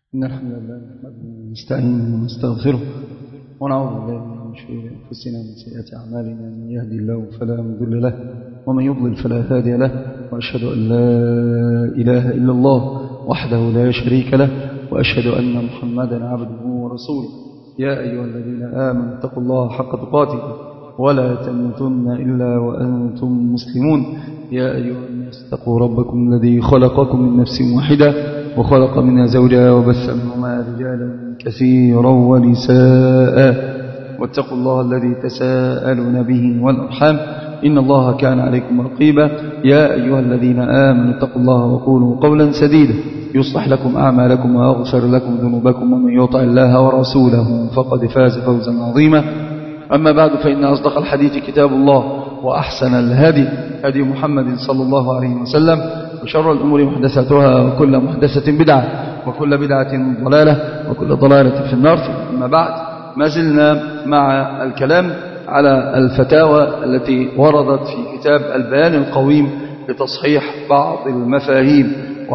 إن الحمد لله نحمده ونستعينه ونستغفره ونعوذ بالله من شرور أنفسنا ومن سيئات أعمالنا، من يهدي الله فلا مضل له ومن يضلل فلا هادي له، وأشهد أن لا إله إلا الله وحده لا شريك له، وأشهد أن محمدا عبده ورسوله. يا أيها الذين آمنوا اتقوا الله حق تقاته ولا تموتن إلا وأنتم مسلمون. يا أيها الناس اتقوا ربكم الذي خلقكم من نفس واحدة وخلق منها زوجها وبث منهما رجالا كثيرا ونساء، واتقوا الله الذي تساءلون به والأرحام إن الله كان عليكم رقيبا. يا أيها الذين آمنوا اتقوا الله وقولوا قولا سديدا يصلح لكم أعمالكم ويغفر لكم ذنوبكم، ومن يطع الله ورسوله فقد فاز فوزا عظيما. أما بعد، فإن أصدق الحديث كتاب الله، وأحسن الهدي هدي محمد صلى الله عليه وسلم، وشر الأمور محدثاتها، وكل محدثة بدعة، وكل بدعة ضلالة، وكل ضلالة في النار. أما بعد، ما زلنا مع الكلام على الفتاوى التي وردت في كتاب البيان القويم لتصحيح بعض المفاهيم،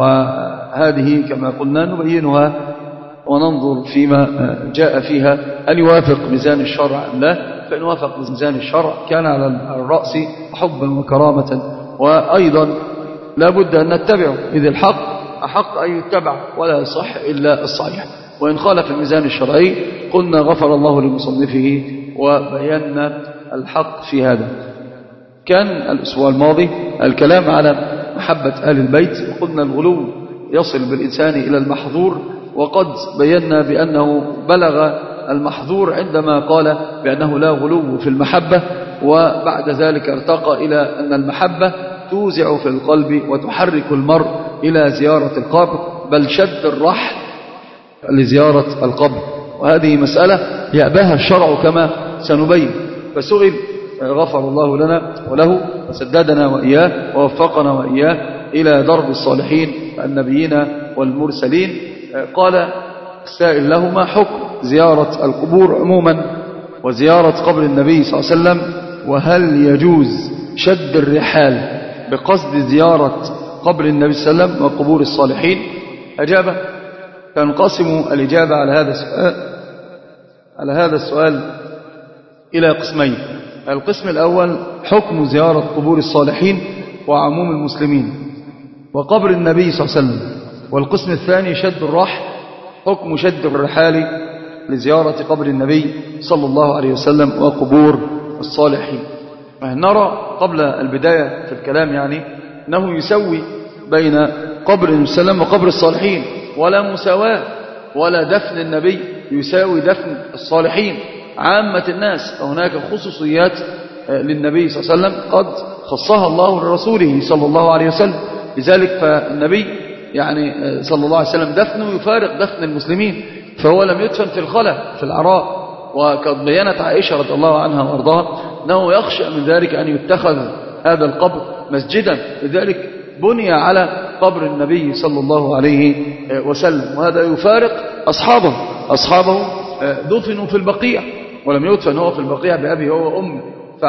وهذه كما قلنا نبينها وننظر فيما جاء فيها هل يوافق ميزان الشرع أم لا. فإن وافق ميزان الشرع كان على الرأس حبا وكرامة، وأيضا لا بد أن نتبعه، إذ الحق أحق أن يتبع ولا يصح إلا الصحيح. وإن خالف الميزان الشرعي قلنا غفر الله لمصنفه وبينا الحق في هذا. كان الأسبوع الماضي الكلام على محبة آل البيت، وقلنا الغلو يصل بالإنسان إلى المحظور، وقد بينا بأنه بلغ المحظور عندما قال بأنه لا غلو في المحبة، وبعد ذلك ارتقى إلى أن المحبة توزع في القلب وتحرك المرء إلى زيارة القبر، بل شد الرحل لزيارة القبر، وهذه مسألة يأباها الشرع كما سنبين. فسئل غفر الله لنا وله وسددنا وإياه ووفقنا وإياه إلى درب الصالحين النبيين والمرسلين. قال السائل له: ما حكم زيارة القبور عموما وزيارة قبر النبي صلى الله عليه وسلم، وهل يجوز شد الرحال بقصد زيارة قبر النبي صلى الله عليه وسلم وقبور الصالحين؟ أجاب: تنقسم الإجابة على هذا السؤال إلى قسمين. القسم الأول حكم زيارة قبور الصالحين وعموم المسلمين وقبر النبي صلى الله عليه وسلم. والقسم الثاني شد الرحل، حكم شد الرحال لزيارة قبر النبي صلى الله عليه وسلم وقبور الصالحين. نرى قبل البداية في الكلام أنه يسوي بين قبر النبي صلى الله عليه وسلم وقبر الصالحين، ولا مساواة، ولا دفن النبي يساوي دفن الصالحين عامة الناس. هناك خصوصيات للنبي صلى الله عليه وسلم قد خصها الله لرسوله صلى الله عليه وسلم، لذلك فالنبي صلى الله عليه وسلم دفنه يفارق دفن المسلمين، فهو لم يدفن في الخلا في العراء. وقد بينت عائشة رضي الله عنها وارضاها أنه يخشى من ذلك أن يتخذ هذا القبر مسجدا، لذلك بني على قبر النبي صلى الله عليه وسلم، وهذا يفارق أصحابه دفنوا في البقيع، ولم يدفن هو في البقيع بأبيه هو وأمه.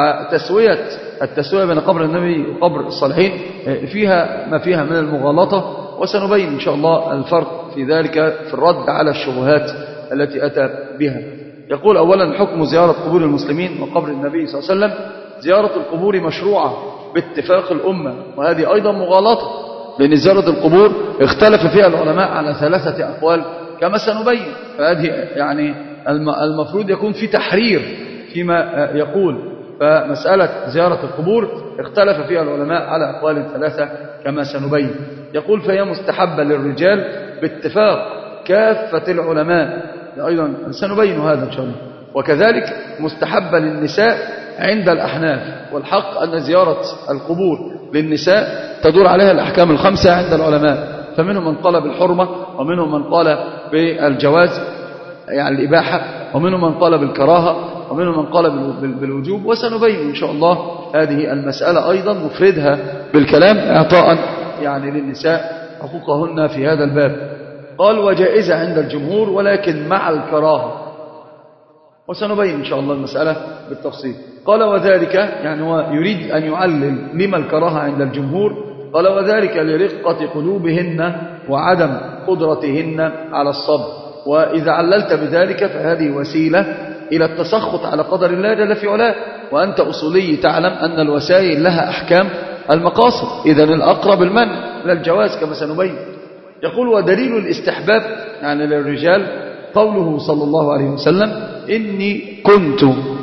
التسوية بين قبر النبي وقبر الصالحين فيها ما فيها من المغالطة، وسنبين إن شاء الله الفرق في ذلك في الرد على الشبهات التي أتى بها. يقول: أولا حكم زيارة قبور المسلمين وقبر النبي صلى الله عليه وسلم. زيارة القبور مشروعة باتفاق الأمة، وهذه أيضا مغالطة، لأن زيارة القبور اختلف فيها العلماء على 3 أقوال كما سنبين. فهذه المفروض يكون في تحرير فيما يقول. فمسألة زيارة القبور اختلف فيها العلماء على أقوال 3 كما سنبين. يقول: فهي مستحبة للرجال باتفاق كافة العلماء، أيضا سنبين هذا إن شاء الله. وكذلك مستحبة للنساء عند الأحناف، والحق أن زيارة القبور للنساء تدور عليها الأحكام ال5 عند العلماء، فمنهم من قال بالحرمة، ومنهم من قال بالجواز الإباحة، ومنهم من قال بالكراهة، ومنهم من قال بالوجوب. وسنبين إن شاء الله هذه المسألة أيضا نفردها بالكلام إعطاء للنساء حقوقهن في هذا الباب. قال: وجائزة عند الجمهور ولكن مع الكراهة، وسنبين إن شاء الله المسألة بالتفصيل. قال: وذلك هو يريد أن يعلل لما الكراهة عند الجمهور. قال: وذلك لرقة قلوبهن وعدم قدرتهن على الصبر. وإذا عللت بذلك فهذه وسيلة إلى التسخط على قدر الله جل في علاه. وأنت أصولي تعلم أن الوسائل لها أحكام المقاصد، إذن الأقرب المنع لا الجواز كما سنبين. يقول ودليل الاستحباب يعني للرجال قوله صلى الله عليه وسلم إني كنت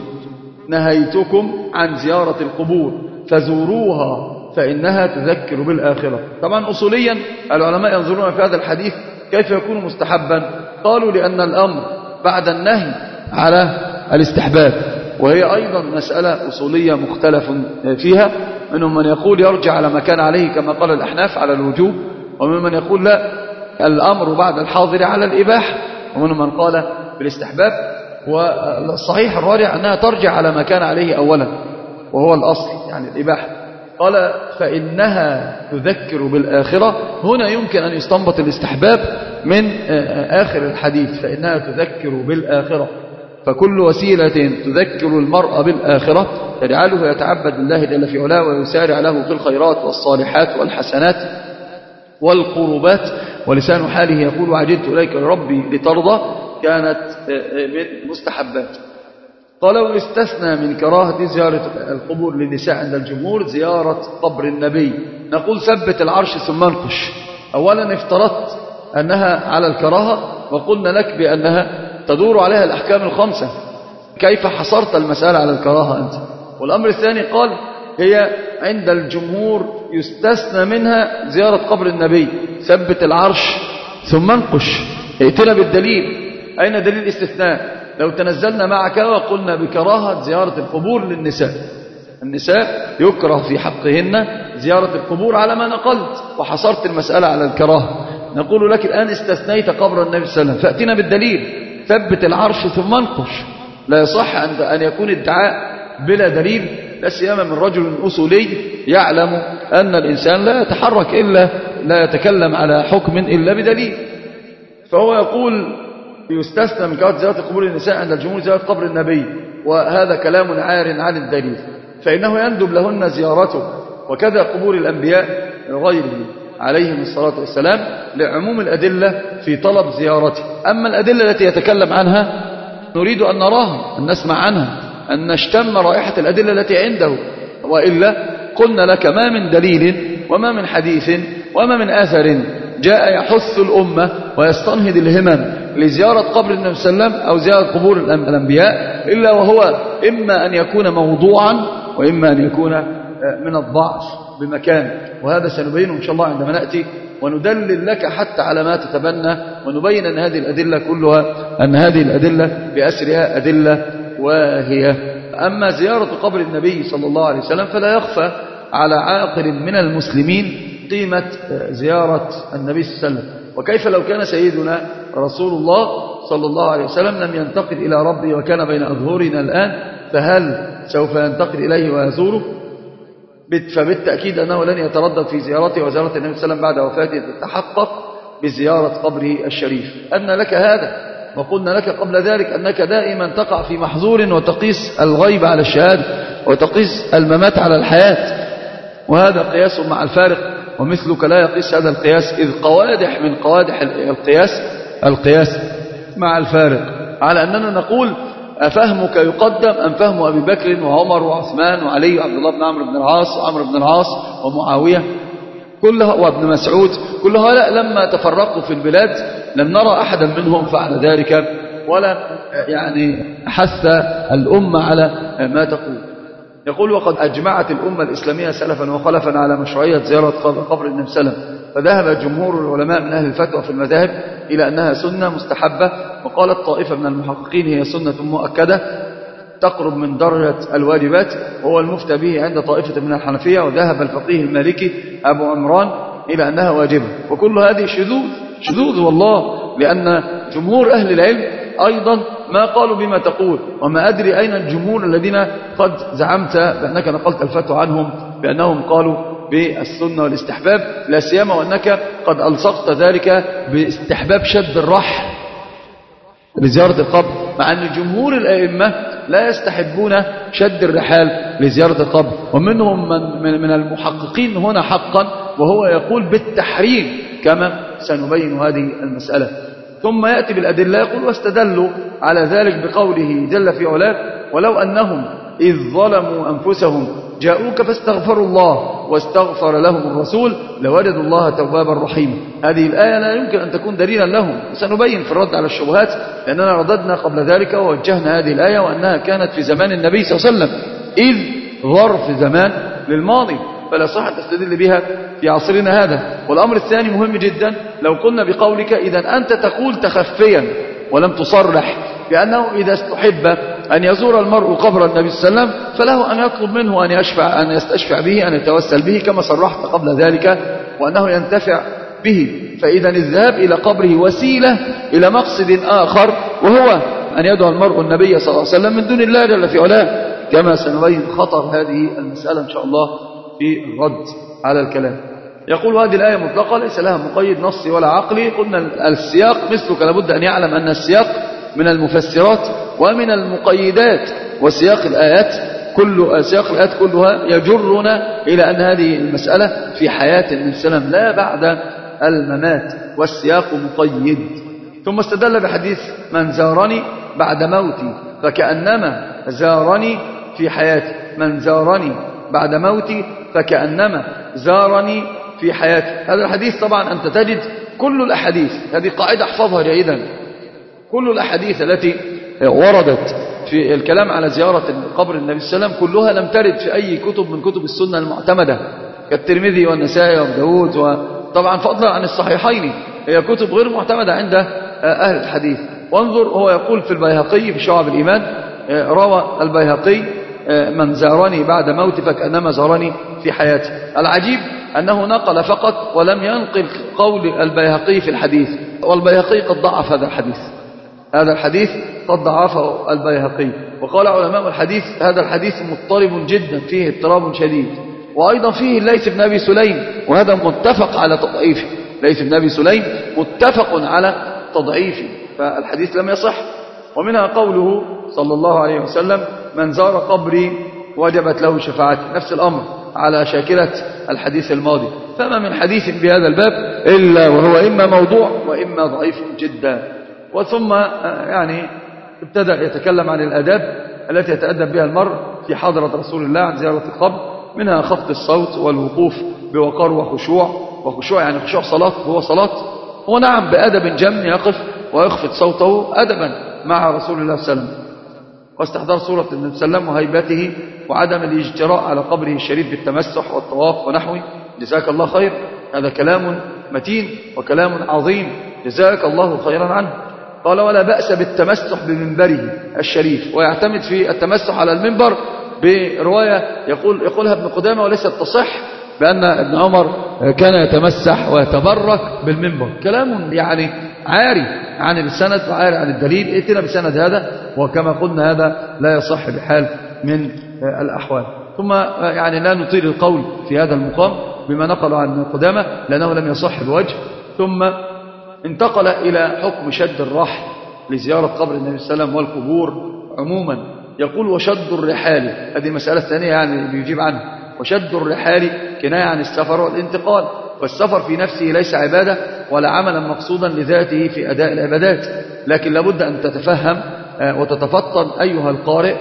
نهيتكم عن زيارة القبور فزوروها فإنها تذكر بالآخرة. طبعا أصوليا العلماء ينظرون في هذا الحديث كيف يكون مستحبا. قالوا لأن الأمر بعد النهي على الاستحباب، وهي أيضا مسألة أصولية مختلف فيها. منهم من يقول يرجع على ما كان عليه كما قال الأحناف على الوجوب، ومن من يقول لا الأمر بعد الحاضر على الإباحة، ومنهم من قال بالاستحباب. والصحيح الراجع أنها ترجع على ما كان عليه أولا وهو الأصل يعني الإباحة. قال فإنها تذكر بالآخرة. هنا يمكن أن يستنبط الاستحباب من آخر الحديث فإنها تذكر بالآخرة. فكل وسيلة تذكر المرء بالآخرة تجعله يتعبد الله جل في علاه ويسارع له في الخيرات والصالحات والحسنات والقربات. ولسان حاله يقول عجلت إليك يا ربي لترضى، كانت من مستحبات. قال واستثنى من كراهة زيارة القبور للنساء عند الجمهور زيارة قبر النبي. نقول ثبت العرش ثم انقش. أولا افترضت أنها على الكراهة وقلنا لك بأنها تدور عليها الأحكام الخمسة، كيف حصرت المسألة على الكراهة أنت؟ والأمر الثاني قال هي عند الجمهور يستثنى منها زيارة قبر النبي. ثبت العرش ثم انقش، ائتنا بالدليل. أين دليل الاستثناء؟ لو تنزلنا معك وقلنا بكراهة زيارة القبور للنساء، النساء يكره في حقهن زيارة القبور على ما نقلت وحصرت المسألة على الكراهة. نقول لك الآن استثنيت قبر النبي صلى الله عليه وسلم فأتنا بالدليل. ثبت العرش ثم انقش. لا يصح أن يكون ادعاء بلا دليل، لا سيما من رجل أصولي يعلم أن الإنسان لا يتحرك إلا لا يتكلم على حكم إلا بدليل. فهو يقول يستثنى من كراهة زيارة قبور النساء عند الجمهور زيارة قبر النبي، وهذا كلام عار عن الدليل، فإنه يندب لهن زيارته. وكذا قبور الأنبياء غيره عليهم الصلاة والسلام لعموم الأدلة في طلب زيارته. أما الأدلة التي يتكلم عنها نريد أن نراها، أن نسمع عنها، أن نشتم رائحة الأدلة التي عنده. وإلا قلنا لك ما من دليل وما من حديث وما من آثر جاء يحث الأمة ويستنهض الهمم لزيارة قبر النبي صلى الله عليه وسلم أو زيارة قبور الأنبياء إلا وهو إما أن يكون موضوعا وإما أن يكون من الضعف بمكان. وهذا سنبينه إن شاء الله عندما نأتي وندلل لك حتى على ما تتبنى ونبين أن هذه الأدلة كلها أن هذه الأدلة بأسرها أدلة واهية. أما زيارة قبر النبي صلى الله عليه وسلم فلا يخفى على عاقل من المسلمين قيمة زيارة النبي صلى الله عليه وسلم. وكيف لو كان سيدنا رسول الله صلى الله عليه وسلم لم ينتقل إلى ربه وكان بين أظهرنا الآن، فهل سوف ينتقل إليه ويزوره؟ فبالتأكيد أنه لن يتردد في زيارته وزيارة النبي صلى الله عليه وسلم بعد وفاته تتحقق بزيارة قبره الشريف. أن لك هذا، وقلنا لك قبل ذلك أنك دائما تقع في محظور وتقيس الغيب على الشهادة وتقيس الممات على الحياة، وهذا قياس مع الفارق، ومثلك لا يقيس هذا القياس، إذ قوادح من قوادح القياس مع الفارق. على أننا نقول أفهمك يقدم أم فهم أبي بكر وعمر وعثمان وعلي وعبد الله بن عمرو بن العاص وعمرو بن العاص ومعاوية كلها وابن مسعود، كل هؤلاء لما تفرقوا في البلاد لم نرى أحدا منهم فعل ذلك ولا يعني حث الأمة على ما تقول. يقول وقد أجمعت الأمة الإسلامية سلفا وخلفا على مشروعية زيارة قبر النبي صلى الله عليه وسلم، فذهب جمهور العلماء من أهل الفتوى في المذاهب إلى أنها سنة مستحبة، وقالت طائفة من المحققين هي سنة مؤكدة تقرب من درجة الواجبات، وهو المفتى به عند طائفة من الحنفية، وذهب الفقيه المالكي أبو عمران إلى أنها واجبة. وكل هذه شذوذ والله، لأن جمهور أهل العلم أيضا ما قالوا بما تقول، وما أدري أين الجمهور الذين قد زعمت بأنك نقلت الفتوى عنهم بأنهم قالوا بالسنة والاستحباب، لا سيما وأنك قد ألصقت ذلك باستحباب شد الرحل لزيارة القبر، مع أن جمهور الأئمة لا يستحبون شد الرحال لزيارة القبر. ومنهم من المحققين هنا حقا وهو يقول بالتحريم كما سنبين هذه المسألة. ثم يأتي بالأدلة يقول واستدلوا على ذلك بقوله جل في علاه ولو أنهم إذ ظلموا أنفسهم جاءوك فاستغفروا الله واستغفر لهم الرسول لوجدوا الله توابا رحيما. هذه الآية لا يمكن أن تكون دليلا لهم، سنبين في الرد على الشبهات لأننا رددنا قبل ذلك ووجهنا هذه الآية وأنها كانت في زمان النبي صلى الله عليه وسلم، إذ ظرف زمان للماضي فلا صح تستدل بها في عصرنا هذا. والأمر الثاني مهم جدا، لو قلنا بقولك إذا أنت تقول تخفيا ولم تصرح بأنه إذا استحب أن يزور المرء قبر النبي صلى الله عليه وسلم فله أن يطلب منه أن يستشفع به، أن يتوسل به كما صرحت قبل ذلك، وأنه ينتفع به. فإذا الذهاب إلى قبره وسيلة إلى مقصد آخر، وهو أن يدعو المرء النبي صلى الله عليه وسلم من دون الله جل في علاه، كما سنبين خطر هذه المسألة إن شاء الله في الرد على الكلام. يقول هذه الآية مطلقة ليس لها مقيد نصي ولا عقلي. قلنا السياق مثلك لابد أن يعلم أن السياق من المفسرات ومن المقيدات، وسياق الآيات سياق الآيات كلها يجرنا إلى أن هذه المسألة في حياة النبي صلى الله عليه وسلم لا بعد الممات، والسياق مقيد. ثم استدل بحديث من زارني بعد موتي فكأنما زارني في حياتي، من زارني بعد موتي فكأنما زارني في حياتي. هذا الحديث طبعا أنت تجد كل الأحاديث، هذه قاعدة احفظها جيدا، كل الأحاديث التي وردت في الكلام على زيارة قبر النبي صلى الله عليه وسلم كلها لم ترد في أي كتب من كتب السنة المعتمدة كالترمذي والنسائي وابو داود، وطبعا فضلا عن الصحيحين هي كتب غير معتمدة عند أهل الحديث. وانظر هو يقول في البيهقي في شعب الإيمان، روى البيهقي من زارني بعد موتي فكأنما زارني في حياتي. العجيب أنه نقل فقط ولم ينقل قول البيهقي في الحديث، والبيهقي قد ضعف هذا الحديث، هذا الحديث قد ضعفه البيهقي. وقال علماء الحديث هذا الحديث مضطرب جدا فيه اضطراب شديد، وأيضا فيه الليث بن أبي سليم وهذا متفق على تضعيفه، ليث بن أبي سليم متفق على تضعيفه، فالحديث لم يصح. ومنها قوله صلى الله عليه وسلم من زار قبري وجبت له شفاعتي، نفس الأمر على شاكلة الحديث الماضي. فما من حديث بهذا الباب إلا وهو إما موضوع وإما ضعيف جدا. وثم يعني ابتدأ يتكلم عن الآداب التي يتأدب بها المرء في حضرة رسول الله عن زيارة القبر، منها خفض الصوت والوقوف بوقار وخشوع يعني خشوع صلاة، هو صلاة هو نعم بأدب جم يقف ويخفض صوته أدبا مع رسول الله صلى الله عليه وسلم، واستحضار صورة النبي صلى الله عليه وسلم وهيبته، وعدم الاجتراء على قبره الشريف بالتمسح والطواف ونحوه. جزاك الله خير، هذا كلام متين وكلام عظيم جزاك الله خيرا عنه. قال ولا بأس بالتمسح بمنبره الشريف، ويعتمد في التمسح على المنبر برواية يقولها ابن قدامة وليست تصح بأن ابن عمر كان يتمسح ويتبرك بالمنبر، كلام يعني عاري عن السند وعاري عن الدليل. ائتنا بسند هذا، وكما قلنا هذا لا يصح بحال من الأحوال. ثم يعني لا نطيل القول في هذا المقام بما نقل عن ابن قدامة لأنه لم يصح بوجه. ثم انتقل إلى حكم شد الرحل لزيارة قبر النبي صلى الله عليه وسلم والقبور عموما. يقول وشد الرحال، هذه المسألة الثانية يعني بيجيب عنها. وشد الرحال كناية عن السفر والانتقال، والسفر في نفسه ليس عبادة ولا عملا مقصودا لذاته في أداء العبادات، لكن لابد أن تتفهم وتتفطن أيها القارئ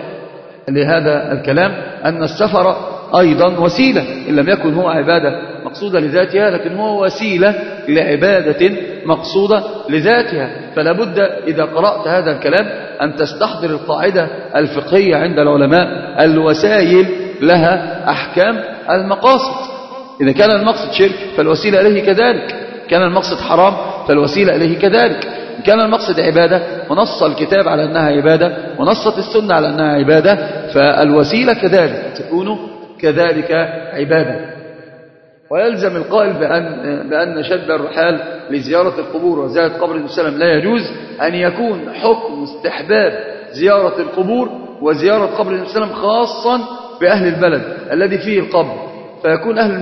لهذا الكلام أن السفر أيضا وسيلة، إن لم يكن هو عبادة مقصودة لذاتها لكن هو وسيلة لعبادة مقصودة لذاتها. فلا بد إذا قرأت هذا الكلام أن تستحضر القاعدة الفقهية عند العلماء، الوسائل لها أحكام المقاصد. إذا كان المقصد شرك فالوسيلة إليه كذلك، كان المقصد حرام فالوسيلة إليه كذلك. إن كان المقصد عبادة ونص الكتاب على أنها عبادة ونصت السنة على أنها عبادة فالوسيلة كذلك تكون كذلك عبادة. ويلزم القائل بأن شد الرحال لزيارة القبور وزيارة قبر النبي صلى الله عليه وسلم لا يجوز أن يكون حكم استحباب زيارة القبور وزيارة قبر النبي صلى الله عليه وسلم خاصا بأهل البلد الذي فيه القبر، فيكون أهل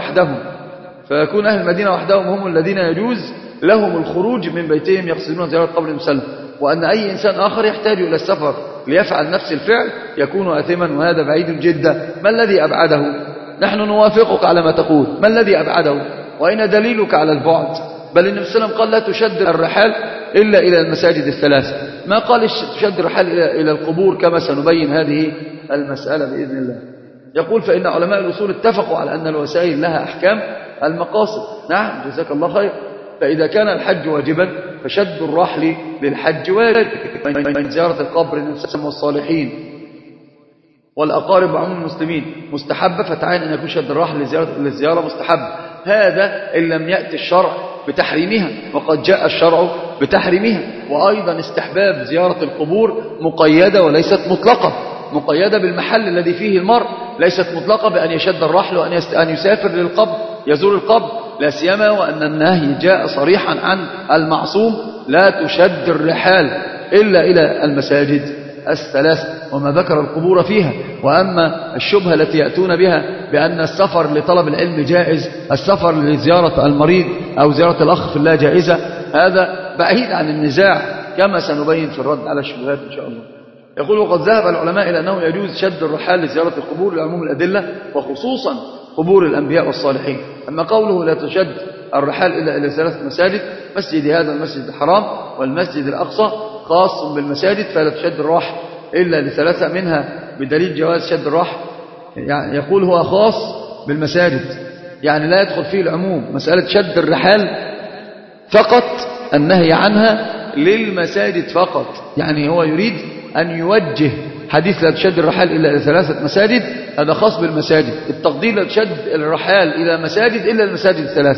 المدينة وحدهم هم الذين يجوز لهم الخروج من بيتهم يقصدون زيارة قبر النبي صلى الله عليه وسلم، وأن أي إنسان آخر يحتاج إلى السفر ليفعل نفس الفعل يكون آثما، وهذا بعيد جدا. ما الذي أبعده؟ نحن نوافقك على ما تقول، ما الذي أبعده؟ وأين دليلك على البعد؟ بل النبي صلى الله عليه وسلم قال لا تشد الرحال إلا إلى المساجد الثلاث، ما قال تشد الرحال إلى القبور كما سنبين هذه المسألة بإذن الله. يقول فإن علماء الأصول اتفقوا على أن الوسائل لها أحكام المقاصد. نعم جزاك الله خير. فإذا كان الحج واجبا فشد الرحل للحج واجب، من زيارة القبر والصالحين والأقارب وعموم المسلمين مستحبة، فتعين أن يكون شد الرحل للزيارة مستحبة. هذا إن لم يأتي الشرع بتحريمها، وقد جاء الشرع بتحريمها. وأيضا استحباب زيارة القبور مقيدة وليست مطلقة، مقيدة بالمحل الذي فيه المرء، ليست مطلقة بأن يشد الرحل وأن يسافر للقبر يزور القبر، لا سيما وأن النهي جاء صريحا عن المعصوم لا تشد الرحال إلا إلى المساجد الثلاث وما ذكر القبور فيها. وأما الشبهة التي يأتون بها بأن السفر لطلب العلم جائز، السفر لزيارة المريض أو زيارة الأخ في الله جائزة، هذا بعيد عن النزاع كما سنبين في الرد على الشبهات إن شاء الله. يقول وقد ذهب العلماء إلى أنه يجوز شد الرحال لزيارة القبور لعموم الأدلة وخصوصا قبور الأنبياء والصالحين. أما قوله لا تشد الرحال إلى 3 مساجد، مسجد هذا المسجد الحرام والمسجد الأقصى خاص بالمساجد، فلا تشد الرحل إلا ل3 منها بدليل جواز شد الرحل. يعني يقول هو خاص بالمساجد، يعني لا يدخل فيه العموم. مسألة شد الرحال فقط النهي عنها للمساجد فقط، يعني هو يريد أن يوجه حديث لا تشد الرحال إلا 3 مساجد، هذا خاص بالمساجد. التقدير لا تشد الرحال إلى مساجد إلا المساجد 3،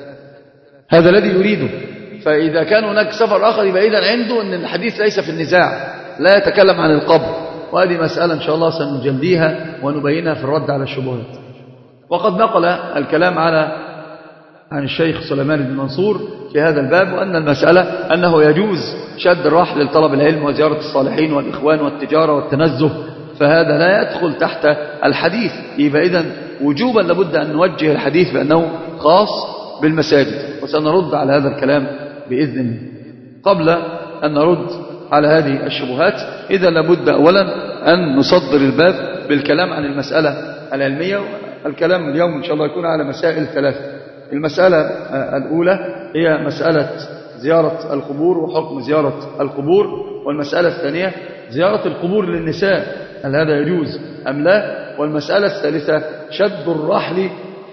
هذا الذي يريده. فإذا كان هناك سفر آخر يبقى إذن عنده أن الحديث ليس في النزاع، لا يتكلم عن القبر. وهذه مسألة إن شاء الله سنجليها ونبينها في الرد على الشبهات. وقد نقل الكلام عن الشيخ سليمان بن منصور في هذا الباب، وأن المسألة أنه يجوز شد الرحل لطلب العلم وزيارة الصالحين والإخوان والتجارة والتنزه، فهذا لا يدخل تحت الحديث. يبقى إذن وجوبا لابد أن نوجه الحديث بأنه خاص بالمساجد، وسنرد على هذا الكلام بإذن الله. قبل أن نرد على هذه الشبهات إذا لابد أولا أن نصدر الباب بالكلام عن المسألة العلمية. الكلام اليوم إن شاء الله يكون على مسائل 3. المسألة الأولى هي مسألة زيارة القبور وحكم زيارة القبور، والمسألة الثانية زيارة القبور للنساء، هل هذا يجوز أم لا؟ والمسألة الثالثة شد الرحل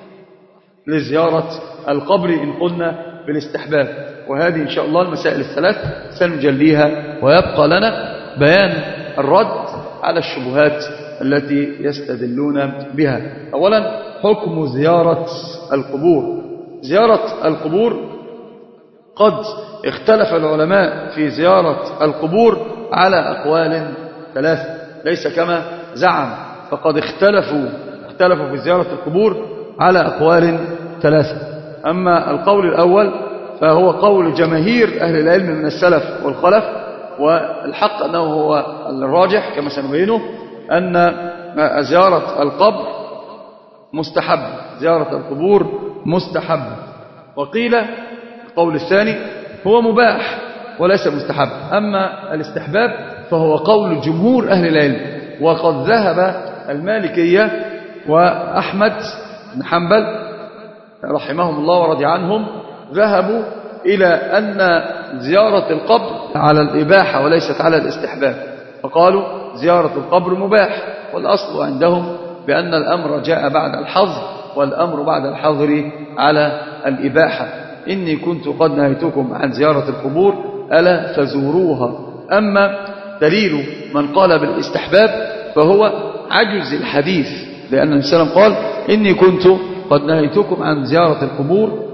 لزيارة القبر إن قلنا بالاستحباب. وهذه إن شاء الله المسائل ال3 سنجليها، ويبقى لنا بيان الرد على الشبهات التي يستدلون بها. أولا حكم زيارة القبور. زيارة القبور قد اختلف العلماء في زيارة القبور على أقوال 3، ليس كما زعم، فقد اختلفوا في زيارة القبور على أقوال 3. أما القول الأول فهو قول جماهير أهل العلم من السلف والخلف، والحق أنه هو الراجح كما سنبينه أن زيارة القبر مستحب، زيارة القبور مستحب. وقيل القول الثاني هو مباح وليس مستحب. أما الاستحباب فهو قول جمهور أهل العلم، وقد ذهب المالكية وأحمد بن حنبل رحمهم الله ورضي عنهم ذهبوا إلى أن زيارة القبر على الإباحة وليست على الاستحباب، فقالوا زيارة القبر مباح، والأصل عندهم بأن الأمر جاء بعد الحظر، والأمر بعد الحظر على الإباحة. إني كنت قد نهيتكم عن زيارة القبور ألا فزوروها. أما دليل من قال بالاستحباب فهو عجز الحديث، لأن النبي صلى الله عليه وسلم قال إني كنت قد نهيتكم عن زيارة القبور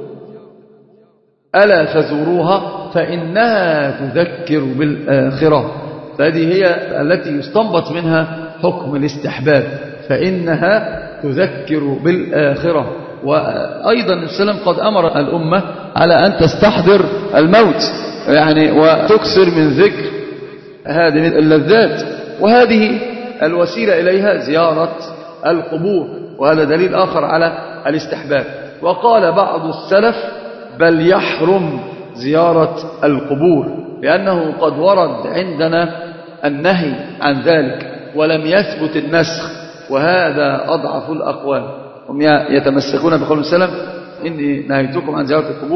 ألا فزوروها فإنها تذكر بالآخرة. فهذه هي التي يستنبط منها حكم الاستحباب، فإنها تذكر بالآخرة. وأيضا النبي صلى الله عليه وسلم قد أمر الأمة على أن تستحضر الموت، يعني وتكثر من ذكر هذه اللذات، وهذه الوسيلة إليها زيارة القبور، وهذا دليل آخر على الاستحباب. وقال بعض السلف بل يحرم زيارة القبور، لأنه قد ورد عندنا النهي عن ذلك ولم يثبت النسخ، وهذا أضعف الأقوال. هم يتمسكون بقول السلام إني نهيتكم عن زيارة القبور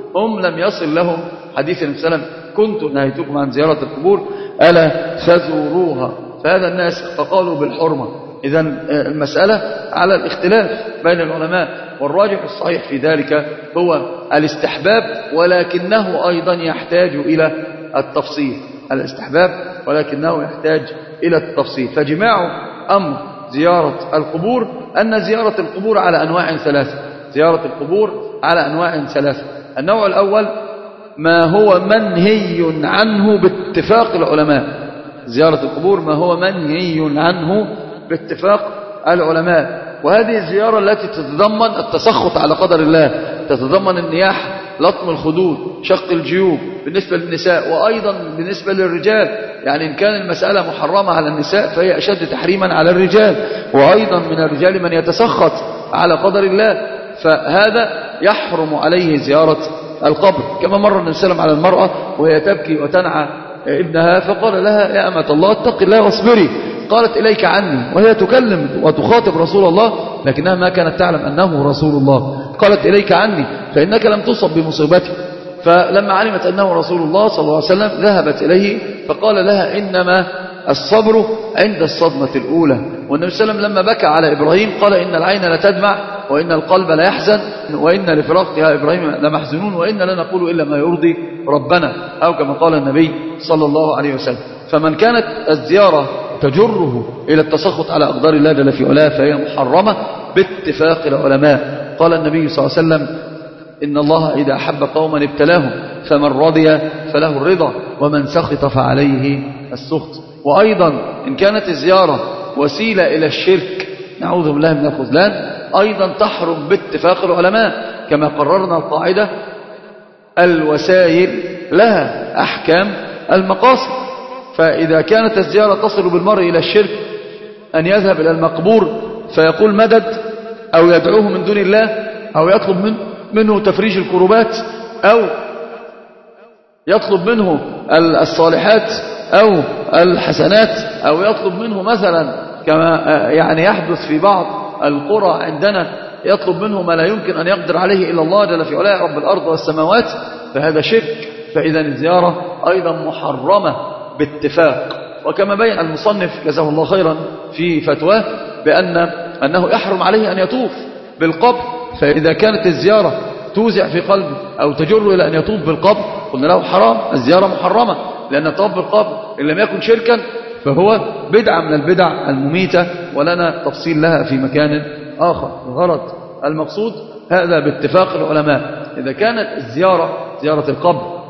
هم لم يصل لهم حديث النبي صلى الله عليه وسلم كنت نهيتكم عن زيارة القبور ألا فزوروها، فهذا الناس فقالوا بالحرمة. إذن المسألة على الاختلاف بين العلماء، والراجح الصحيح في ذلك هو الاستحباب، ولكنه أيضا يحتاج إلى التفصيل. الاستحباب ولكنه يحتاج إلى التفصيل. فجماع أمر زيارة القبور أن زيارة القبور على أنواع ثلاثة. زيارة القبور على أنواع ثلاثة. النوع الأول ما هو منهي عنه باتفاق العلماء. زيارة القبور ما هو منهي عنه باتفاق العلماء، وهذه الزيارة التي تتضمن التسخط على قدر الله، تتضمن النياحة، لطم الخدود، شق الجيوب بالنسبة للنساء، وأيضا بالنسبة للرجال. يعني إن كان المسألة محرمة على النساء فهي أشد تحريما على الرجال، وأيضا من الرجال من يتسخط على قدر الله، فهذا يحرم عليه زيارة القبر. كما مر النبي صلى الله عليه وسلم على المرأة وهي تبكي وتنعى ابنها، فقال لها يا أمة الله اتق الله واصبري. قالت إليك عني، وهي تكلم وتخاطب رسول الله لكنها ما كانت تعلم أنه رسول الله. قالت إليك عني فإنك لم تصب بمصيبتي. فلما علمت أنه رسول الله صلى الله عليه وسلم ذهبت إليه فقال لها إنما الصبر عند الصدمة الأولى. والنبي صلى الله عليه وسلم لما بكى على إبراهيم قال إن العين لتدمع وإن القلب لا يحزن وإن لفراقها إبراهيم لمحزنون وإن لا نقول إلا ما يرضي ربنا، أو كما قال النبي صلى الله عليه وسلم. فمن كانت الزيارة تجره إلى التسخط على أقدار الله جل في علاه فهي محرمة باتفاق العلماء. قال النبي صلى الله عليه وسلم إن الله إذا أحب قوما ابتلاهم فمن رضي فله الرضا ومن سخط فعليه السخط. وأيضا إن كانت الزيارة وسيلة إلى الشرك نعوذ بالله من الخذلان أيضا تحرم باتفاق العلماء، كما قررنا القاعدة الوسائل لها أحكام المقاصد. فإذا كانت الزيارة تصل بالمرء إلى الشرك أن يذهب إلى المقبور فيقول مدد، أو يدعوه من دون الله، أو يطلب منه تفريج الكربات، أو يطلب منه الصالحات أو الحسنات، أو يطلب منه مثلا كما يعني يحدث في بعض القرى عندنا يطلب منه ما لا يمكن أن يقدر عليه إلا الله جل في علاه رب الأرض والسماوات، فهذا شرك. فإذا الزيارة أيضا محرمة باتفاق. وكما بين المصنف جزاه الله خيرا في فتواه أنه يحرم عليه أن يطوف بالقبر. فإذا كانت الزيارة توزع في قلبه أو تجر إلى أن يطوف بالقبر قلنا له حرام، الزيارة محرمة، لأن الطواف بالقبر إن لم يكن شركا فهو بدعة من البدع المميتة، ولنا تفصيل لها في مكان آخر. الغرض المقصود هذا باتفاق العلماء. إذا كانت الزيارة زيارة القبر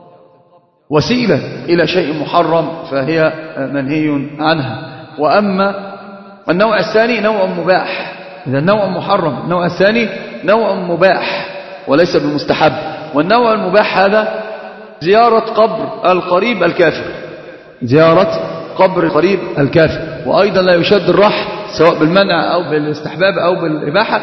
وسيلة إلى شيء محرم فهي منهي عنها. وأما النوع الثاني نوع مباح. إذا النوع محرم، النوع الثاني نوع مباح وليس بمستحب. والنوع المباح هذا زيارة قبر القريب الكافر، زيارة قبر القريب الكافر. وأيضا لا يشد الرحل سواء بالمنع أو بالاستحباب أو بالإباحة،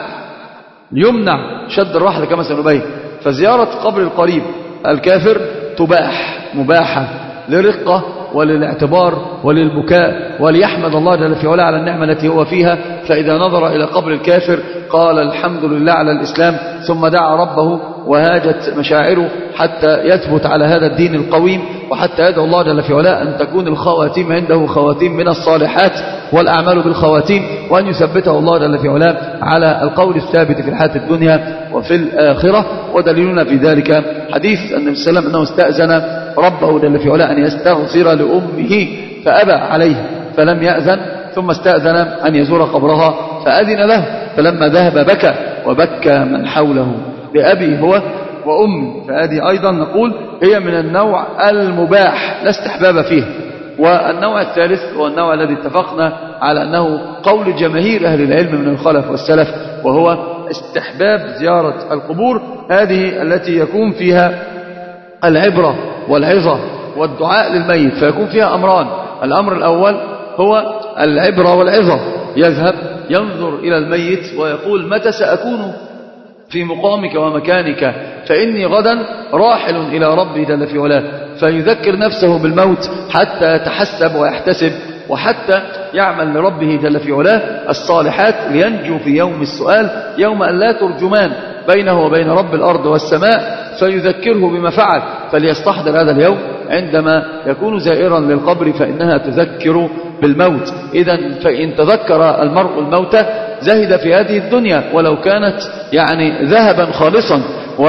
يمنع شد الرحل كما سنبين. فزيارة قبر القريب الكافر تباح، مباحة لرقة وللاعتبار وللبكاء وليحمد الله جل في علاه على النعمة التي هو فيها. فإذا نظر إلى قبر الكافر قال الحمد لله على الإسلام، ثم دعا ربه وهاجت مشاعره حتى يثبت على هذا الدين القويم، وحتى يدعو الله جل في علاه أن تكون الخواتيم عنده خواتيم من الصالحات والأعمال بالخواتيم، وأن يثبته الله جل في علاه على القول الثابت في الحياة الدنيا وفي الآخرة. ودليلنا في ذلك حديث النبي صلى الله عليه وسلم أنه استأذن ربه جل في علاه أن يستغفر لأمه فأبى عليه فلم يأذن، ثم استأذن أن يزور قبرها فأذن له، فلما ذهب بكى وبكى من حوله بأبي هو وأمي. فهذه أيضا نقول هي من النوع المباح لا استحباب فيه. والنوع الثالث هو النوع الذي اتفقنا على أنه قول جماهير أهل العلم من الخلف والسلف، وهو استحباب زيارة القبور، هذه التي يكون فيها العبرة والعظة والدعاء للميت. فيكون فيها أمران: الأمر الأول هو العبرة والعظة، يذهب ينظر إلى الميت ويقول متى سأكون في مقامك ومكانك، فإني غدا راحل إلى ربي جل في علاه، فيذكر نفسه بالموت حتى يتحسب ويحتسب وحتى يعمل لربه جل في علاه الصالحات لينجو في يوم السؤال، يوم أن لا ترجمان بينه وبين رب الأرض والسماء فيذكره بما فعل. فليستحضر هذا اليوم عندما يكون زائرا للقبر، فإنها تذكر بالموت. إذن فإن تذكر المرء الموت زهد في هذه الدنيا، ولو كانت يعني ذهبا خالصا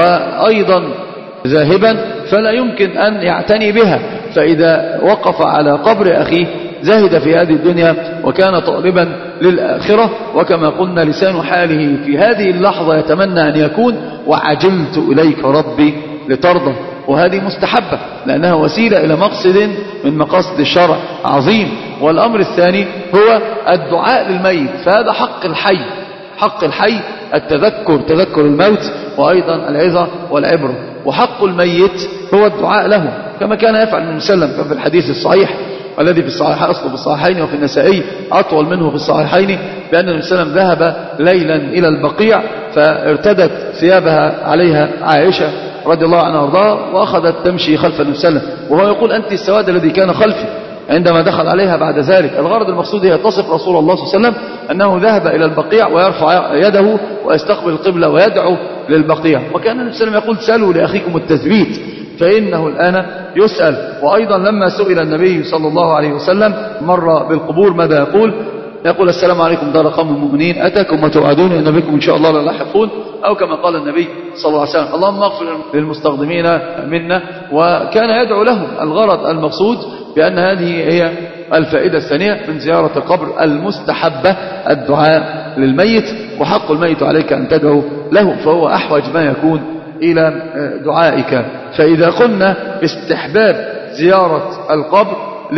وأيضا ذاهبا فلا يمكن أن يعتني بها. فإذا وقف على قبر أخيه زهد في هذه الدنيا وكان طالبا للآخرة. وكما قلنا لسان حاله في هذه اللحظة يتمنى أن يكون وعجلت إليك ربي لترضى، وهذه مستحبة لأنها وسيلة إلى مقصد من مقاصد الشرع عظيم. والأمر الثاني هو الدعاء للميت، فهذا حق الحي، حق الحي التذكر، تذكر الموت، وأيضا العظة والعبرة. وحق الميت هو الدعاء له كما كان يفعل النبي صلى الله عليه وسلم. ففي الحديث الصحيح الذي في الصحيح أصله في الصحيحين وفي النسائي أطول منه في الصحيحين، بأن النبي صلى الله عليه وسلم ذهب ليلا إلى البقيع فارتدت ثيابها عليها عائشة رضي الله عنها وارضاها وأخذت تمشي خلف النبي صلى الله عليه وسلم، وهو يقول أنت السواد الذي كان خلفي عندما دخل عليها بعد ذلك. الغرض المقصود هي تصف رسول الله صلى الله عليه وسلم أنه ذهب إلى البقيع ويرفع يده ويستقبل القبلة ويدعو للبقيع. وكان النبي صلى الله عليه وسلم يقول سألوا لأخيكم التثبيت فإنه الآن يسأل. وأيضا لما سئل النبي صلى الله عليه وسلم مر بالقبور ماذا يقول؟ يقول السلام عليكم دار قوم المؤمنين أتاكم وتوعدون إن بكم إن شاء الله للاحقون، أو كما قال النبي صلى الله عليه وسلم اللهم اغفر للمستخدمين منا. وكان يدعو لهم. الغرض المقصود بأن هذه هي الفائدة الثانية من زيارة القبر المستحبة، الدعاء للميت. وحق الميت عليك أن تدعو له، فهو أحوج ما يكون إلى دعائك. فإذا قلنا باستحباب زيارة القبر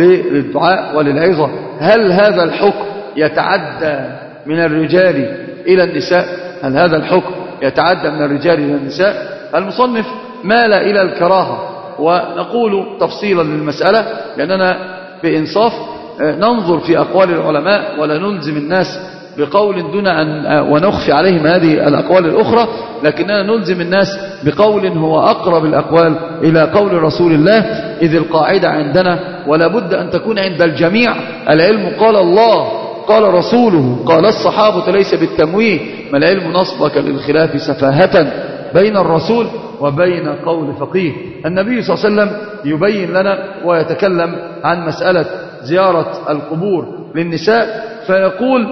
للدعاء وللعظة، هل هذا الحكم يتعدى من الرجال إلى النساء؟ هل هذا الحكم يتعدى من الرجال إلى النساء؟ المصنف مال إلى الكراهة، ونقول تفصيلا للمسألة لأننا بإنصاف ننظر في أقوال العلماء ولا نلزم الناس بقول دون أن ونخفي عليهم هذه الأقوال الأخرى، لكننا نلزم الناس بقول هو أقرب الأقوال إلى قول رسول الله. إذ القاعدة عندنا ولا بد أن تكون عند الجميع العلم قال الله قال رسوله قال الصحابة ليس بالتمويه، ما العلم نصبك للخلاف سفاهة بين الرسول وبين قول فقيه. النبي صلى الله عليه وسلم يبين لنا ويتكلم عن مسألة زيارة القبور للنساء، فيقول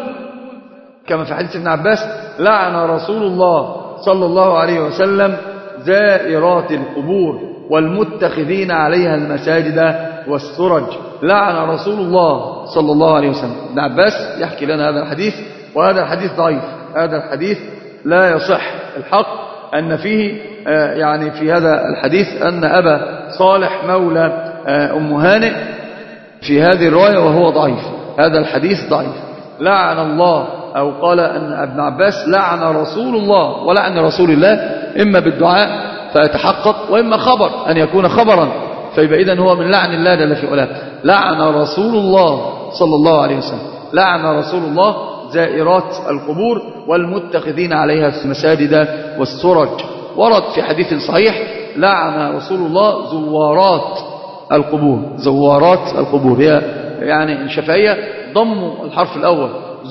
كما في حديث ابن عباس لعن رسول الله صلى الله عليه وسلم زائرات القبور والمتخذين عليها المساجد والسرج. لعن رسول الله صلى الله عليه وسلم. ابن عباس يحكي لنا هذا الحديث، وهذا الحديث ضعيف، هذا الحديث لا يصح. الحق أن فيه يعني في هذا الحديث أن أبا صالح مولى أم هانئ في هذه الرواية وهو ضعيف، هذا الحديث ضعيف. لعن الله أو قال أن ابن عباس لعن رسول الله، ولعن رسول الله إما بالدعاء فيتحقق وإما خبر أن يكون خبرا، فيبقى إذن هو من لعن الله جل في علاه. لعن رسول الله صلى الله عليه وسلم، لعن رسول الله زائرات القبور والمتخذين عليها المساجد والسرج. ورد في حديث صحيح لعن رسول الله زوارات القبور. زوارات القبور هي يعني الشفعية ضموا الحرف الأول،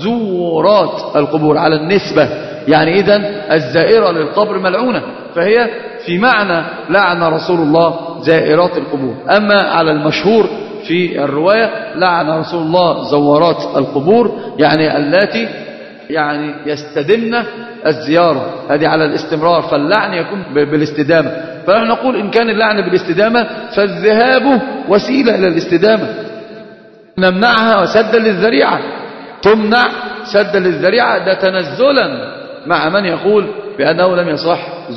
زورات القبور على النسبة، يعني إذن الزائرة للقبر ملعونة، فهي في معنى لعن رسول الله زائرات القبور. أما على المشهور في الرواية لعن رسول الله زوارات القبور، يعني التي يعني يستدمن الزيارة، هذه على الاستمرار، فاللعن يكون بالاستدامة. فنحن نقول إن كان اللعن بالاستدامة فالذهاب وسيلة إلى الاستدامة، نمنعها وسدا للذريعة، تمنع سدا للذريعة، ده تنزلا مع من يقول بأنه لم يصح.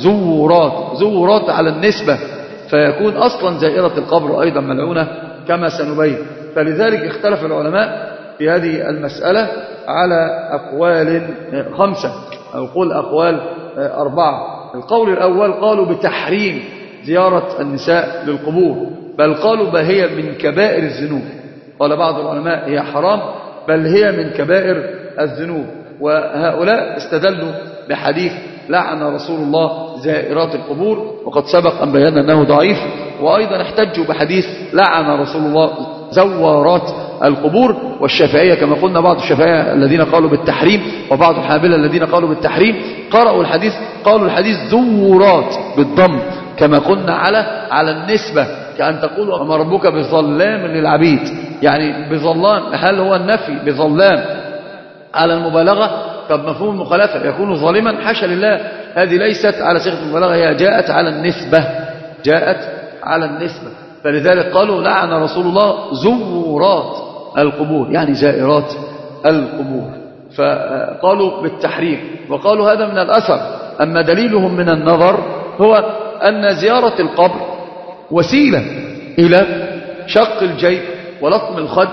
زورات على النسبة، فيكون أصلا زائرة القبر أيضا ملعونة كما سنبين. فلذلك اختلف العلماء في هذه المسألة على أقوال 5 أو قول أقوال 4. القول الأول قالوا بتحريم زيارة النساء للقبور، بل قالوا بل هي من كبائر الذنوب. قال بعض العلماء هي حرام بل هي من كبائر الذنوب. وهؤلاء استدلوا بحديث لعن رسول الله زائرات القبور، وقد سبق أن بينا أنه ضعيف. وأيضا احتجوا بحديث لعن رسول الله زوارات القبور. والشافعية كما قلنا بعض الشافعية الذين قالوا بالتحريم وبعض الحنابلة الذين قالوا بالتحريم قالوا الحديث زورات بالضم كما قلنا على النسبة، كأن تقول وما ربك بظلام للعبيد، يعني بظلام هل هو النفي بظلام على المبالغة؟ طب مفهوم المخالفة يكون ظالما؟ حاشا لله، هذه ليست على صيغة المبالغة، هي جاءت على النسبة. فلذلك قالوا لعن رسول الله زورات القبور يعني زائرات القبور، فقالوا بالتحريم. وقالوا هذا من الأثر. أما دليلهم من النظر هو أن زيارة القبر وسيلة إلى شق الجيب ولطم الخد،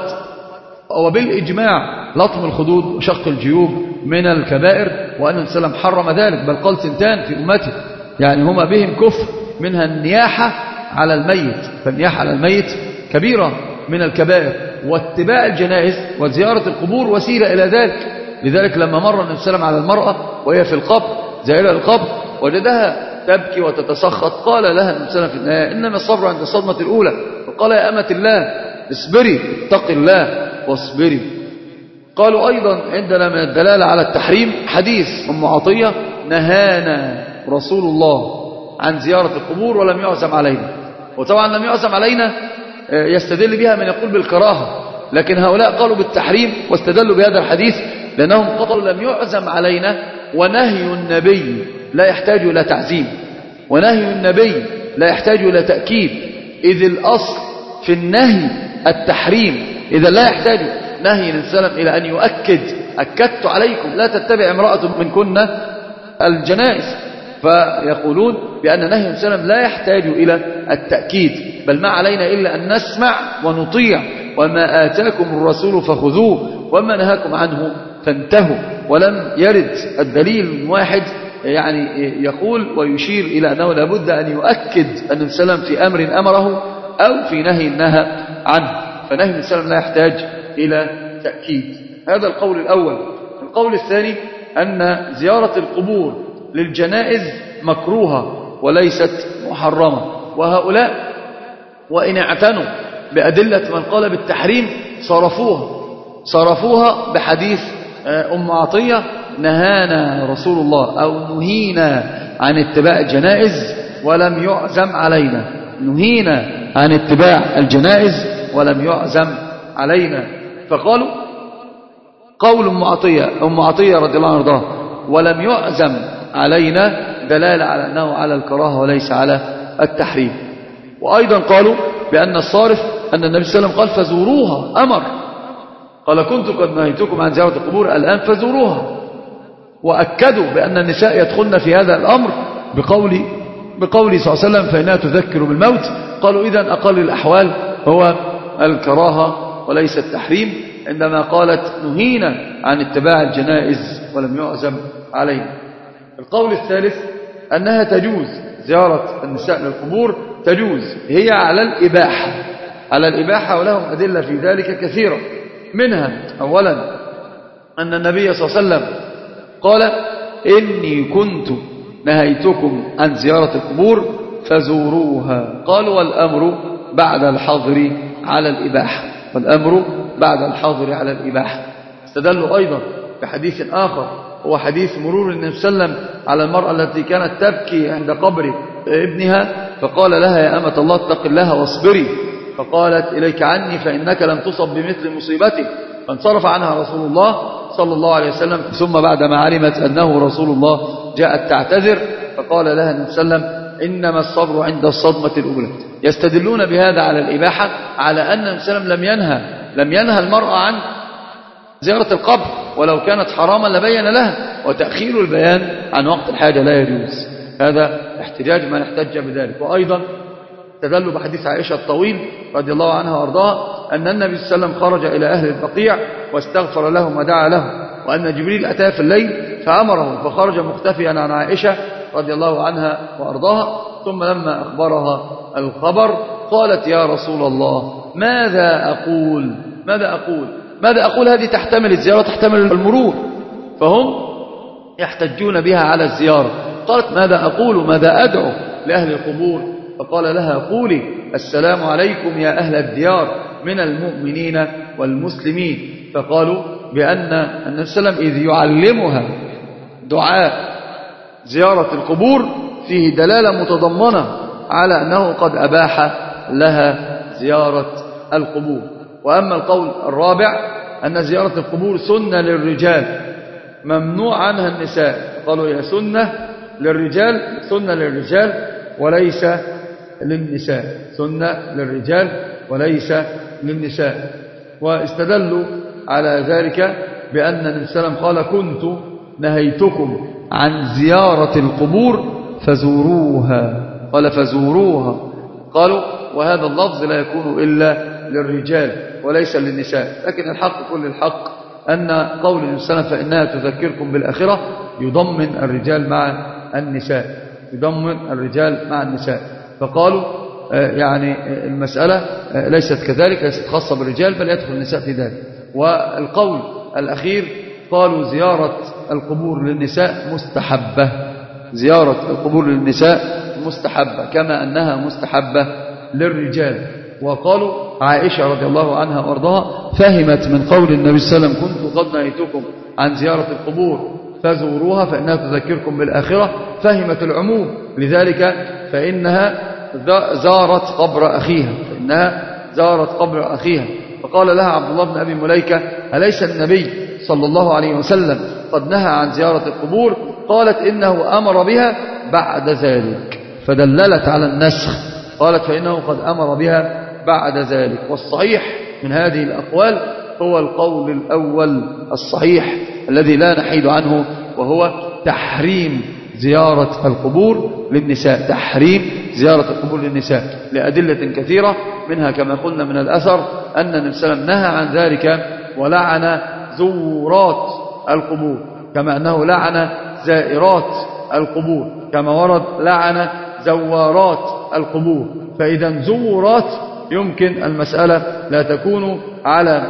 وبالإجماع لطم الخدود وشق الجيوب من الكبائر، وأن النبي صلى الله عليه وسلم حرم ذلك، بل قال سنتان في أمته يعني هما بهم كفر، منها النياحة على الميت، فالنياحة على الميت كبيرة من الكبائر، واتباع الجنائز وزيارة القبور وسيلة إلى ذلك. لذلك لما مر النبي صلى الله عليه وسلم على المرأة وهي في القبر زائرة القبر وجدها تبكي وتتسخط، قال لها النبي صلى الله عليه وسلم في النهاية إنما الصبر عند الصدمة الأولى، فقال يا أمة الله اصبري اتق الله واصبري. قالوا أيضا عندنا من الدلالة على التحريم حديث أم عطية نهانا رسول الله عن زيارة القبور ولم يعزم علينا. وطبعا لم يعزم علينا يستدل بها من يقول بالكراهة، لكن هؤلاء قالوا بالتحريم واستدلوا بهذا الحديث لأنهم قالوا لم يعزم علينا، ونهي النبي لا يحتاج إلى تعزيم، ونهي النبي لا يحتاج إلى تأكيد، إذ الأصل في النهي التحريم، إذا لا يحتاج نهي الإنسان إلى أن يؤكد أكدت عليكم لا تتبع امرأة منكن الجنائز، فيقولون بأن نهي الإنسان لا يحتاج إلى التأكيد، بل ما علينا إلا أن نسمع ونطيع، وما آتاكم الرسول فخذوه وما نهاكم عنه فانتهوا. ولم يرد الدليل واحد يعني يقول ويشير إلى أنه لابد أن يؤكد أن السلام في أمر أمره أو في نهي نهى عنه، فنهي السلام لا يحتاج إلى تأكيد. هذا القول الأول. القول الثاني أن زيارة القبور للجنائز مكروهة وليست محرمة، وهؤلاء وإن اعتنوا بأدلة من قال بالتحريم صرفوها بحديث أم عطية نهانا رسول الله أو نهينا عن اتباع الجنائز ولم يعزم علينا، نهينا عن اتباع الجنائز ولم يعزم علينا. فقالوا قول أم عطية رضي الله عنها ولم يعزم علينا دلالة على أنه على الكراهة وليس على التحريم. وأيضا قالوا بأن الصارف أن النبي صلى الله عليه وسلم قال فزوروها، أمر قال كنت قد نهيتكم عن زيارة القبور الآن فزوروها، وأكدوا بأن النساء يدخلن في هذا الأمر بقول صلى الله عليه وسلم فإنها تذكر بالموت. قالوا إذن أقل الأحوال هو الكراهة وليس التحريم، عندما قالت نهينا عن اتباع الجنائز ولم يعزم علينا. القول الثالث أنها تجوز زيارة النساء للقبور، تجوز، هي على الإباحة ولهم أدلة في ذلك كثيرة، منها أولا أن النبي صلى الله عليه وسلم قال إني كنت نهيتكم عن زيارة القبور فزوروها. قالوا والأمر بعد الحظر على الإباحة. استدلوا أيضا بحديث آخر هو حديث مرور النبي صلى الله عليه وسلم على المرأة التي كانت تبكي عند قبر ابنها فقال لها يا أمة الله اتق الله واصبري، فقالت إليك عني فإنك لم تصب بمثل مصيبتي، فانصرف عنها رسول الله صلى الله عليه وسلم. ثم بعدما علمت أنه رسول الله جاءت تعتذر فقال لها النبي صلى الله عليه وسلم إنما الصبر عند الصدمة الأولى. يستدلون بهذا على الإباحة، على أن النبي صلى الله عليه وسلم لم ينهى المرأة عن زيارة القبر، ولو كانت حراما لبين لها، وتأخير البيان عن وقت الحاجة لا يجوز. هذا احتجاج من احتج بذلك. وأيضا استدلوا بحديث عائشة الطويل رضي الله عنها وارضاها أن النبي صلى الله عليه وسلم خرج إلى أهل البقيع واستغفر لهم ودعا لهم، وأن جبريل أتاه في الليل فأمره فخرج مختفيا عن عائشة رضي الله عنها وارضاها. ثم لما أخبرها الخبر قالت يا رسول الله ماذا أقول هذه تحتمل الزيارة تحتمل المرور، فهم يحتجون بها على الزيارة. قالت ماذا أدعو لأهل القبور؟ فقال لها قولي السلام عليكم يا أهل الديار من المؤمنين والمسلمين. فقالوا بأن النبي صلى الله عليه وسلم إذ يعلمها دعاء زيارة القبور فيه دلالة متضمنة على أنه قد أباح لها زيارة القبور. وأما القول الرابع أن زيارة القبور سنة للرجال ممنوع عنها النساء، قالوا هي سنة للرجال وليس للنساء، سنة للرجال وليس للنساء. واستدلوا على ذلك بأن النبي صلى الله عليه وسلم قال كنت نهيتكم عن زيارة القبور فزوروها، قال فزوروها. قالوا وهذا اللفظ لا يكون إلا للرجال وليس للنساء، لكن الحق كل الحق أن قول النبي صلى الله عليه وسلم فإنها تذكركم بالآخرة يضمن الرجال مع النساء. فقالوا يعني المسألة ليست كذلك، ليست خاصة بالرجال بل يدخل النساء في ذلك. والقول الأخير قالوا زيارة القبور للنساء مستحبة، زيارة القبور للنساء مستحبة كما أنها مستحبة للرجال. وقالوا عائشة رضي الله عنها وارضاها فهمت من قول النبي صلى الله عليه وسلم كنت قد نهيتكم عن زيارة القبور فزوروها فإنها تذكركم بالآخرة، فهمت العموم، لذلك فإنها زارت قبر أخيها. فقال لها عبد الله بن أبي مليكة أليس النبي صلى الله عليه وسلم قد نهى عن زيارة القبور؟ قالت إنه أمر بها بعد ذلك، فدللت على النسخ، قالت فإنه قد أمر بها بعد ذلك. والصحيح من هذه الأقوال هو القول الأول الصحيح الذي لا نحيد عنه، وهو تحريم زيارة القبور للنساء، لأدلة كثيرة، منها كما قلنا من الأثر أن النبي صلى الله عليه وسلم نهى عن ذلك ولعن زورات القبور كما أنه لعن زائرات القبور، كما ورد لعن زوارات القبور. فإذا زورات يمكن المسألة لا تكون على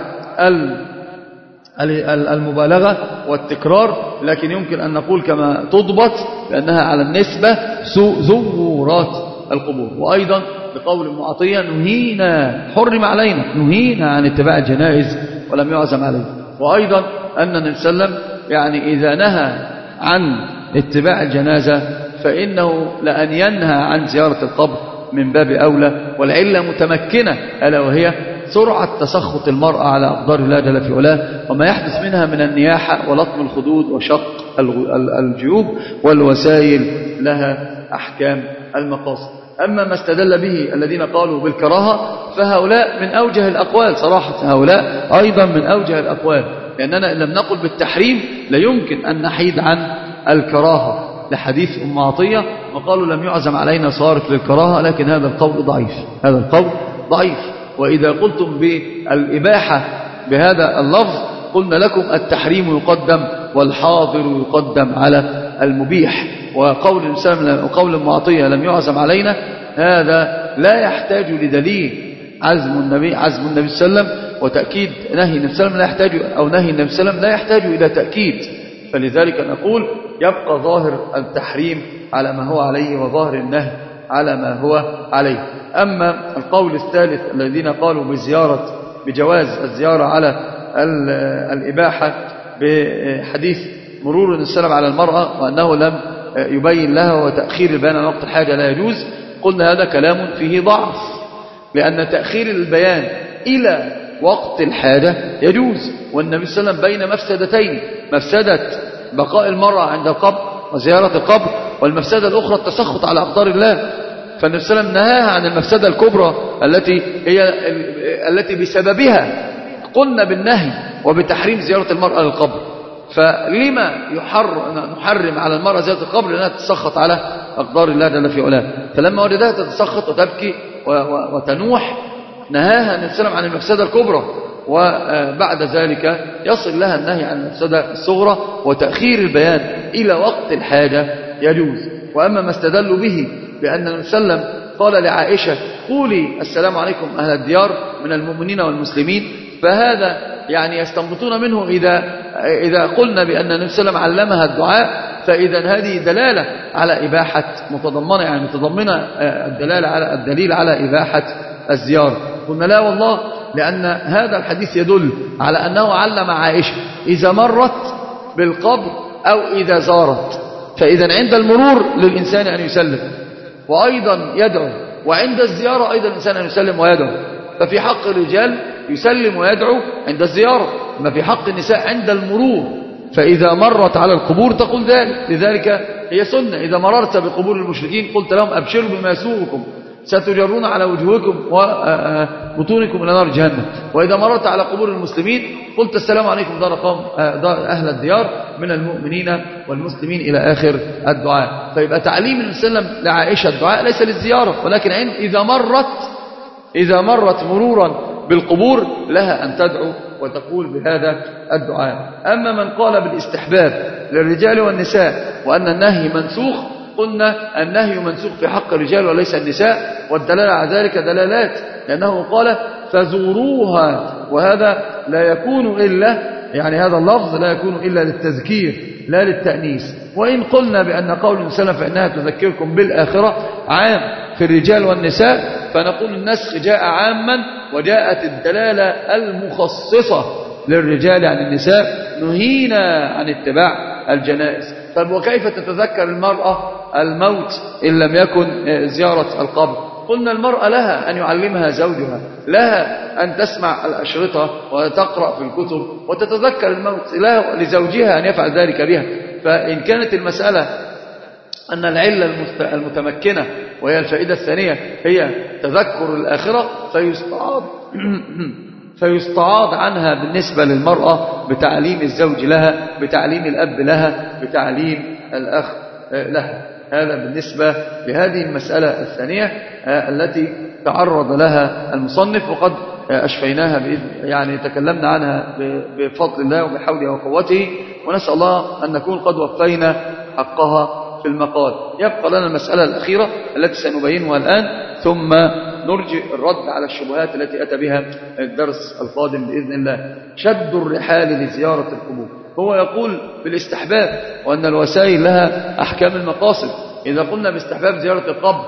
المبالغة والتكرار، لكن يمكن أن نقول كما تضبط لأنها على النسبة زورات القبور. وأيضا بقول ابن عطية حرم علينا نهينا عن اتباع الجنائز ولم يعزم عليه. وأيضا أن النبي صلى الله عليه وسلم يعني إذا نهى عن اتباع الجنازة فإنه لأن ينهى عن زيارة القبر من باب أولى، والعلة متمكنة ألا وهي سرعة تسخط المرأة على أقدار الله جل في علاه وما يحدث منها من النياحة ولطم الخدود وشق الجيوب، والوسائل لها أحكام المقاصد. أما ما استدل به الذين قالوا بالكراهة فهؤلاء من أوجه الأقوال صراحة، هؤلاء أيضا من أوجه الأقوال، لأننا إن لم نقل بالتحريم لا يمكن أن نحيد عن الكراهة لحديث أم عطية وقالوا لم يعزم علينا صارف للكراهة، لكن هذا القول ضعيف. وإذا قلتم بالإباحة بهذا اللفظ قلنا لكم التحريم يقدم والحاضر يقدم على المبيح. وقول الإنسان وقول أم عطية لم يعزم علينا هذا لا يحتاج لدليل. عزم النبي صلى الله عليه وسلم وتأكيد نهي النبي صلى الله عليه وسلم لا يحتاج، أو نهي النبي صلى الله عليه وسلم لا يحتاج إلى تأكيد. فلذلك نقول يبقى ظاهر التحريم على ما هو عليه وظاهر النهي على ما هو عليه. أما القول الثالث الذين قالوا بجواز الزيارة على الإباحة بحديث مرور السلام على المرأة وأنه لم يبين لها وتأخير البيان عن وقت الحاجة لا يجوز، قلنا هذا كلام فيه ضعف، لأن تأخير البيان إلى وقت الحاجة يجوز. والنبي صلى الله عليه وسلم بين مفسدتين: مفسدة بقاء المرأة عند القبر وزيارة القبر، والمفسدة الأخرى التسخط على أقدار الله. فالنبي صلى الله عليه وسلم نهاها عن المفسدة الكبرى التي بسببها قلنا بالنهي وبتحريم زيارة المرأة للقبر. فلما نحرم على المرأة زيارة القبر؟ لأنها تتسخط على أقدار الله جل في علاه. فلما وجدها تتسخط وتبكي وتنوح نهاها النبي صلى الله عليه وسلم عن المفسدة الكبرى، وبعد ذلك يصل لها النهي عن المفسدة الصغرى، وتأخير البيان إلى وقت الحاجة يجوز. وأما ما استدلوا به بأن النبي صلى الله عليه وسلم قال لعائشة قولي السلام عليكم أهل الديار من المؤمنين والمسلمين، فهذا يعني يستنبطون منه إذا قلنا بأن النبي صلى الله عليه وسلم علمها الدعاء فإذا هذه دلالة على إباحة متضمنة، يعني متضمنة الدليل على إباحة الزيارة. قلنا لا والله، لأن هذا الحديث يدل على أنه علم عائشة إذا مرت بالقبر أو إذا زارت. فإذا عند المرور للإنسان أن يسلم وأيضا يدعو، وعند الزيارة أيضا الإنسان أن يسلم ويدعو. ففي حق الرجال يسلم ويدعو عند الزيارة، ما في حق النساء عند المرور. فإذا مرت على القبور تقول ذلك، لذلك هي سنة. إذا مررت بقبور المشركين قلت لهم أبشروا بما يسوءكم ستجرون على وجوهكم وبطونكم إلى نار جهنم. وإذا مررت على قبور المسلمين قلت السلام عليكم دار قوم أهل الديار من المؤمنين والمسلمين إلى آخر الدعاء. فيبقى تعليم النبي صلى الله عليه وسلم لعائشة الدعاء ليس للزيارة، ولكن إذا مرت مرورا بالقبور لها أن تدعو وتقول بهذا الدعاء. أما من قال بالاستحباب للرجال والنساء وأن النهي منسوخ، قلنا النهي منسوخ في حق الرجال وليس النساء، والدلالة على ذلك دلالات، لأنه قال فزوروها، وهذا لا يكون إلا يعني هذا اللفظ لا يكون إلا للتذكير لا للتأنيس. وإن قلنا بأن قول النبي صلى الله عليه وسلم فإنها تذكركم بالآخرة عام في الرجال والنساء، فنقول النسخ جاء عاما وجاءت الدلالة المخصصة للرجال عن النساء، نهينا عن اتباع الجنائز. طيب وكيف تتذكر المرأة الموت إن لم يكن زيارة القبر؟ قلنا المرأة لها أن يعلمها زوجها، لها أن تسمع الأشرطة وتقرأ في الكتب وتتذكر الموت، لها لزوجها أن يفعل ذلك بها. فإن كانت المسألة أن العلة المتمكنة وهي الفائدة الثانية هي تذكر الآخرة، فيستعاض عنها بالنسبة للمرأة بتعليم الزوج لها، بتعليم الأب لها، بتعليم الأخ لها. هذا بالنسبة لهذه المسألة الثانية التي تعرض لها المصنف، وقد أشفيناها يعني تكلمنا عنها بفضل الله وبحوله وقوته، ونسأل الله أن نكون قد وفينا حقها في المقال. يبقى لنا المسألة الأخيرة التي سنبينها الآن، ثم نرجع الرد على الشبهات التي أتى بها الدرس القادم بإذن الله. شد الرحال لزيارة القبور. هو يقول بالاستحباب، وأن الوسائل لها أحكام المقاصد. إذا قلنا باستحباب زيارة القبر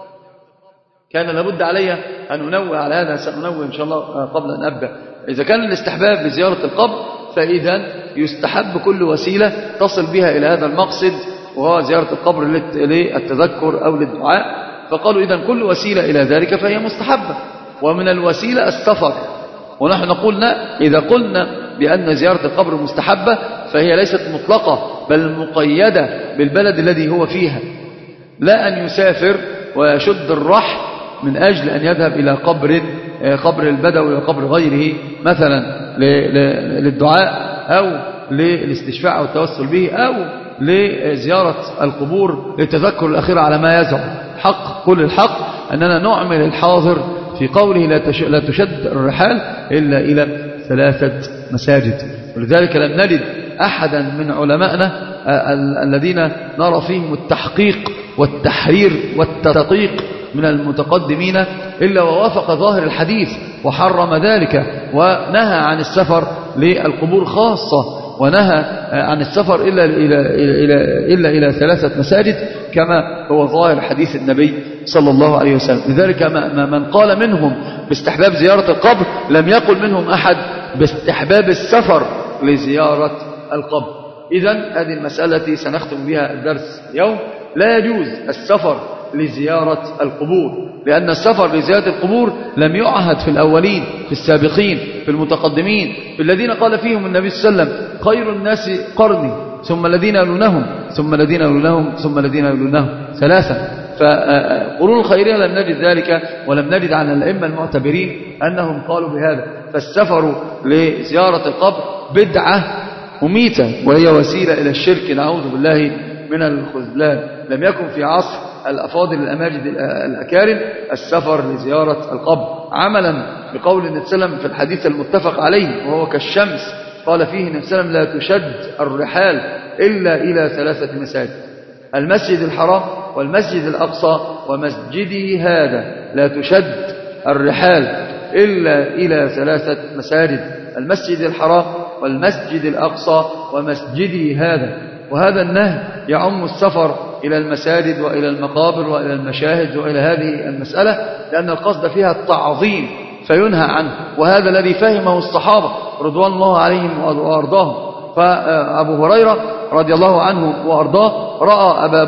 كان لابد علي أن أنوه على هذا، سأنوه إن شاء الله قبل أن أبدأ. إذا كان الاستحباب لزيارة القبر فإذا يستحب كل وسيلة تصل بها إلى هذا المقصد، وهو زيارة القبر للتذكر أو للدعاء. فقالوا إذن كل وسيلة إلى ذلك فهي مستحبة. ومن الوسيلة السفر، ونحن نقول إذا قلنا بأن زيارة القبر مستحبة فهي ليست مطلقة، بل مقيدة بالبلد الذي هو فيها، لا أن يسافر ويشد الرحل من أجل أن يذهب إلى قبر البدوي وقبر غيره مثلا للدعاء أو للاستشفاع والتوسل به، أو لزيارة القبور للتذكر الأخير على ما يزعم. كل الحق أننا نعمل الحاضر في قوله لا تشد الرحال إلا إلى 3 مساجد. ولذلك لم نجد أحدا من علمائنا الذين نرى فيهم التحقيق والتحرير والتدقيق من المتقدمين إلا ووافق ظاهر الحديث وحرم ذلك، ونهى عن السفر للقبور خاصة، ونهى عن السفر إلا إلى 3 مساجد كما هو ظاهر حديث النبي صلى الله عليه وسلم. لذلك من قال منهم باستحباب زيارة القبر لم يقل منهم أحد باستحباب السفر لزيارة القبر. إذن هذه المسألة التي سنختم بها الدرس اليوم. لا يجوز السفر لزيارة القبور، لأن السفر لزيارة القبور لم يعهد في الأولين، في السابقين، في المتقدمين، في الذين قال فيهم النبي صلى الله عليه وسلم خير الناس قرني ثم الذين يلونهم ثم الذين يلونهم ثم الذين يلونهم 3. فقرون الخيرية لم نجد ذلك، ولم نجد عن الأئمة المعتبرين أنهم قالوا بهذا. فالسفر لزيارة القبر بدعة مميتة، وهي وسيلة إلى الشرك، نعوذ بالله من الخذلان. لم يكن في عصر الأفاضل الأماجد الأكارم السفر لزيارة القبر، عملا بقول النبي صلى الله عليه وسلم في الحديث المتفق عليه وهو كالشمس، قال فيه النبي صلى الله عليه وسلم لا تشد الرحال إلا إلى 3 مساجد: المسجد الحرام والمسجد الأقصى ومسجدي هذا. لا تشد الرحال إلا إلى 3 مساجد: المسجد الحرام والمسجد الأقصى ومسجدي هذا. وهذا النهي يعم السفر إلى المساجد وإلى المقابر وإلى المشاهد وإلى هذه المسألة، لأن القصد فيها التعظيم، فينهى عنه. وهذا الذي فهمه الصحابة رضوان الله عليهم وأرضاهم. فأبو هريرة رضي الله عنه وأرضاه رأى أبا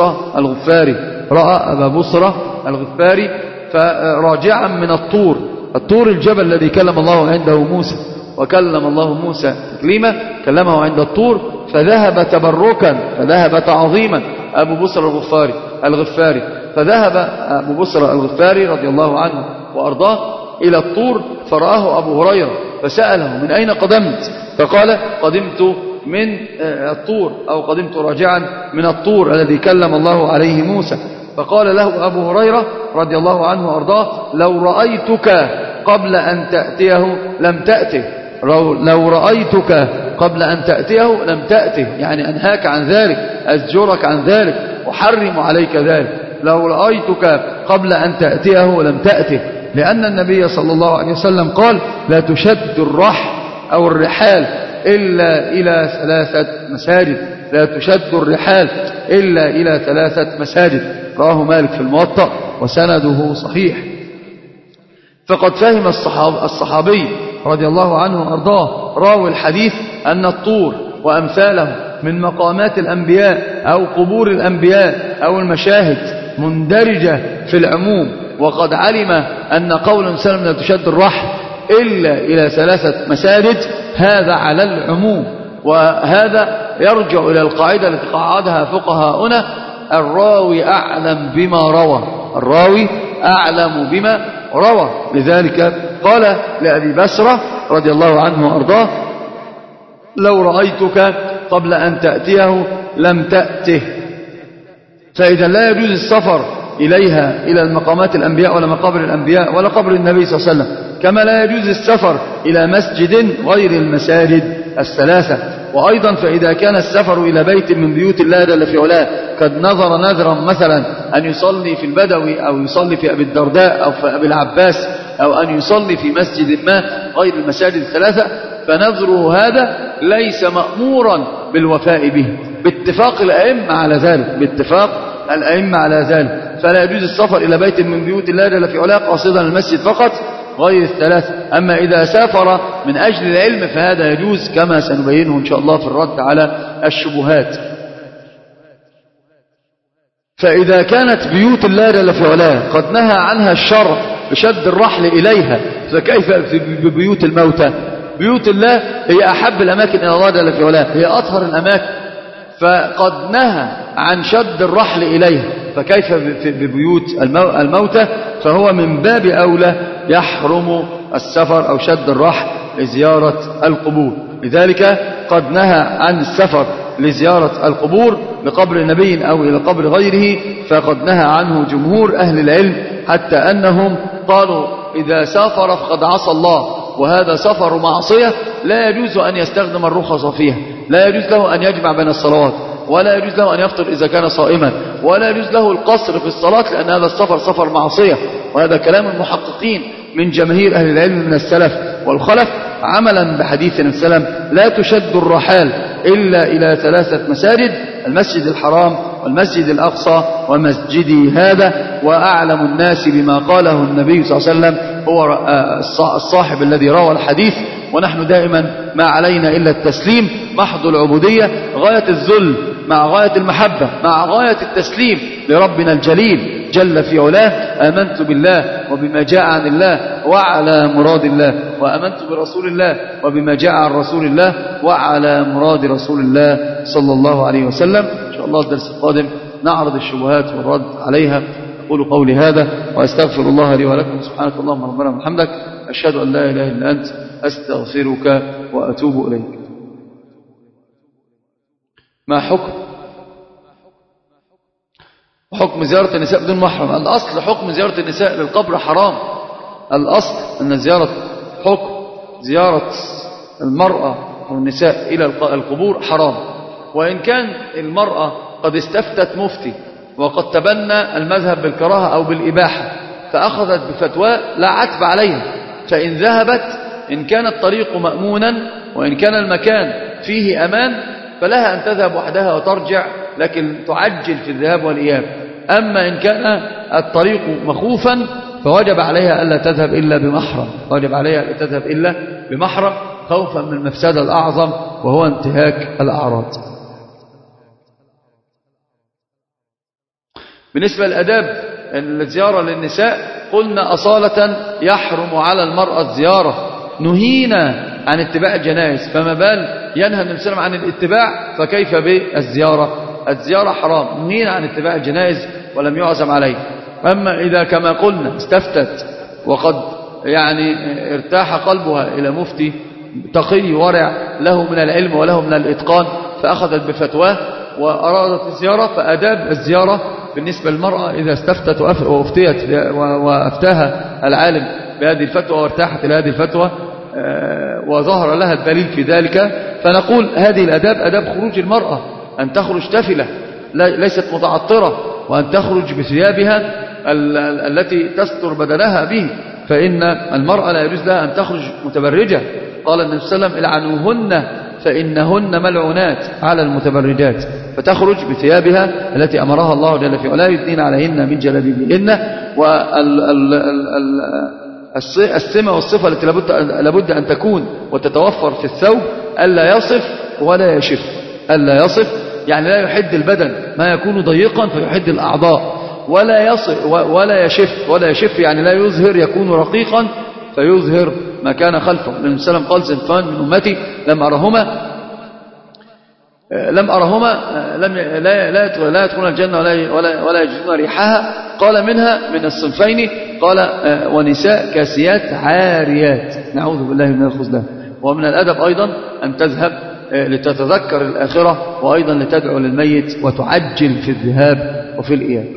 بصرة الغفاري فراجعا من الطور الجبل الذي كلم الله عنده موسى، وكلم الله موسى تكليما، كلمه عند الطور، فذهب تبركا، فذهب تعظيما أبو بصرة الغفاري، فذهب أبو بصرة الغفاري رضي الله عنه وأرضاه إلى الطور، فرآه أبو هريرة فسأله: من أين قدمت؟ فقال: قدمت من الطور، أو قدمت راجعا من الطور الذي كلم الله عليه موسى. فقال له أبو هريرة رضي الله عنه وأرضاه: لو رأيتك قبل أن تأتيه لم تأته، لو رأيتك قبل أن تأتيه لم تأته، يعني أنهاك عن ذلك، أزجرك عن ذلك، أحرم عليك ذلك. لو رأيتك قبل أن تأتيه لم تأته، لأن النبي صلى الله عليه وسلم قال: لا تشد الرحال إلا إلى 3 مساجد، لا تشد الرحال إلا إلى 3 مساجد. رواه مالك في الموطأ وسنده صحيح. فقد فهم الصحابي رضي الله عنه وأرضاه راوي الحديث أن الطور وأمثاله من مقامات الأنبياء أو قبور الأنبياء أو المشاهد مندرجة في العموم، وقد علم أن قول سلم لا تشد الرحل إلا إلى 3 مساجد هذا على العموم. وهذا يرجع إلى القاعدة التي قعدها فقهاؤنا: الراوي أعلم بما روى. لذلك قال لأبي بسرة رضي الله عنه وأرضاه: لو رأيتك قبل أن تأتيه لم تأته. فإذا لا يجوز السفر إليها، إلى المقامات الأنبياء ولا مقابر الأنبياء ولا قبر النبي صلى الله عليه وسلم، كما لا يجوز السفر إلى مسجد غير المساجد 3. وأيضا فإذا كان السفر إلى بيت من بيوت الله جل في علاه قد نظر نذرا مثلا أن يصلي في البدوي أو يصلي في أبي الدرداء أو في أبي العباس أو أن يصلي في مسجد ما غير المساجد 3، فنذره هذا ليس مأمورا بالوفاء به باتفاق الأئمة على ذلك. فلا يجوز السفر إلى بيت من بيوت الله جل في علاه قاصدا المسجد فقط غير 3. أما إذا سافر من أجل العلم فهذا يجوز، كما سنبينه إن شاء الله في الرد على الشبهات. فإذا كانت بيوت الله جل في علاه قد نهى عنها الشرع بشد الرحل إليها، فكيف ببيوت الموتى؟ بيوت الله هي أحب الأماكن إلى الله جل في علاه، هي أطهر الأماكن، فقد نهى عن شد الرحل إليها، فكيف ببيوت الموتى؟ فهو من باب أولى يحرم السفر أو شد الرحل لزيارة القبور. لذلك قد نهى عن السفر لزيارة القبور لقبر نبي أو إلى قبر غيره، فقد نهى عنه جمهور أهل العلم، حتى أنهم قالوا إذا سافر فقد عصى الله، وهذا سفر معصية لا يجوز أن يستخدم الرخص فيها، لا يجوز له أن يجمع بين الصلوات، ولا يجوز له أن يفطر إذا كان صائما، ولا يجوز له القصر في الصلاة، لأن هذا السفر سفر معصية. وهذا كلام المحققين من جماهير أهل العلم من السلف والخلف، عملا بحديث النبي صلى الله عليه وسلم: لا تشد الرحال إلا إلى 3 مساجد: المسجد الحرام والمسجد الأقصى ومسجدي هذا. وأعلم الناس بما قاله النبي صلى الله عليه وسلم هو الصاحب الذي روى الحديث. ونحن دائما ما علينا إلا التسليم، محض العبودية، غاية الذل مع غاية المحبة مع غاية التسليم لربنا الجليل جل في علاه. آمنت بالله وبما جاء عن الله وعلى مراد الله، وآمنت برسول الله وبما جاء عن رسول الله وعلى مراد رسول الله صلى الله عليه وسلم. إن شاء الله الدرس القادم نعرض الشبهات والرد عليها. أقول قولي هذا وأستغفر الله لي ولكم. سبحانك اللهم ربنا وبحمدك، أشهد أن لا إله إلا أنت، أستغفرك وأتوب إليك. ما حكم زيارة النساء بدون محرم؟ الأصل حكم زيارة النساء للقبر حرام. الأصل أن زيارة المرأة أو النساء إلى القبور حرام. وإن كان المرأة قد استفتت مفتي وقد تبنى المذهب بالكراهة أو بالإباحة فأخذت بفتوى لا عتب عليها، فإن ذهبت إن كان الطريق مأمونا وإن كان المكان فيه أمان فلها أن تذهب وحدها وترجع، لكن تعجل في الذهاب والإياب. أما إن كان الطريق مخوفا فوجب عليها ألا تذهب إلا بمحرم، وجب عليها ألا تذهب إلا بمحرم خوفا من المفسدة الأعظم وهو انتهاك الأعراض. بالنسبة للأداب الزيارة للنساء قلنا أصالة يحرم على المرأة الزيارة، نهينا عن اتباع الجنائز، فما بال ينهى النبي صلى الله عليه وسلم عن الاتباع فكيف بالزيارة؟ الزيارة حرام، نهينا عن اتباع الجنائز ولم يعزم عليه. أما إذا كما قلنا استفتت وقد ارتاح قلبها إلى مفتي تقي ورع له من العلم وله من الإتقان فأخذت بفتواه وأرادت الزيارة، فأداب الزيارة بالنسبة للمرأة إذا استفتت وأفتيت وأفتاها العالم بهذه الفتوى وارتاحت إلى هذه الفتوى وظهر لها الدليل في ذلك، فنقول هذه الأداب أداب خروج المرأة، أن تخرج تفلة ليست متعطرة، وأن تخرج بثيابها التي تستر بدنها به، فإن المرأة لا يجوز لها أن تخرج متبرجة. قال النبي صلى الله عليه وسلم العنوهن فإنهن ملعونات على المتبرجات، فتخرج بثيابها التي أمرها الله جل في علاه يدين عليهن من جلابيبهن. والسمة والصفة التي لابد أن تكون وتتوفر في الثوب ألا يصف ولا يشف، ألا يصف يعني لا يحد البدن ما يكون ضيقا فيحد الأعضاء، ولا يصف ولا يشف يعني لا يظهر يكون رقيقا فيظهر ما كان خلفه. لأن سلم قال صنفان من أمتي لم أرهما لا يدخلون الجنة ولا يجدون ريحها، قال منها من الصنفين قال ونساء كاسيات عاريات، نعوذ بالله من الخذلان. ومن الأدب أيضا أن تذهب لتتذكر الآخرة وأيضا لتدعو للميت وتعجل في الذهاب وفي الإياب.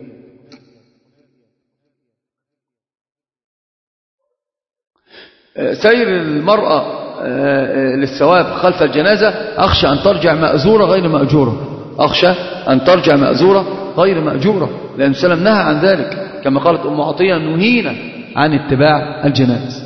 سير المرأة للثواب خلف الجنازة أخشى أن ترجع مأزورة غير مأجورة، أخشى أن ترجع مأزورة غير مأجورة، لأن سلم نهى عن ذلك كما قالت أم عطية نهينا عن اتباع الجنائز.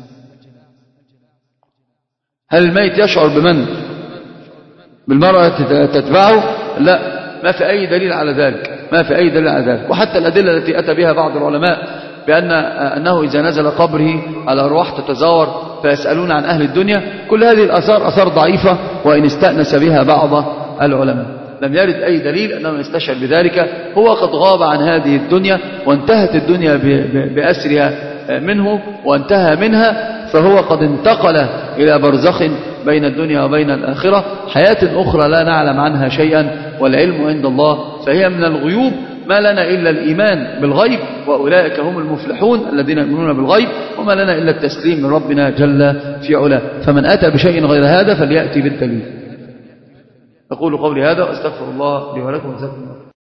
هل الميت يشعر بمن بالمرأة تتبعه؟ لا، ما في أي دليل على ذلك، ما في أي دليل على ذلك. وحتى الأدلة التي أتى بها بعض العلماء أنه إذا نزل قبره الأرواح تتزاور فيسألون عن أهل الدنيا، كل هذه الآثار آثار ضعيفة وإن استأنس بها بعض العلماء، لم يرد أي دليل أنه يستشعر بذلك. هو قد غاب عن هذه الدنيا وانتهت الدنيا بأسرها منه وانتهى منها، فهو قد انتقل إلى برزخ بين الدنيا وبين الآخرة، حياة أخرى لا نعلم عنها شيئا والعلم عند الله، فهي من الغيوب ما لنا إلا الإيمان بالغيب، وأولئك هم المفلحون الذين يؤمنون بالغيب، وما لنا إلا التسليم من ربنا جل في علاه. فمن أتى بشيء غير هذا فليأتي بالدليل. أقول قولي هذا وأستغفر الله لي ولكم وجزاكم الله.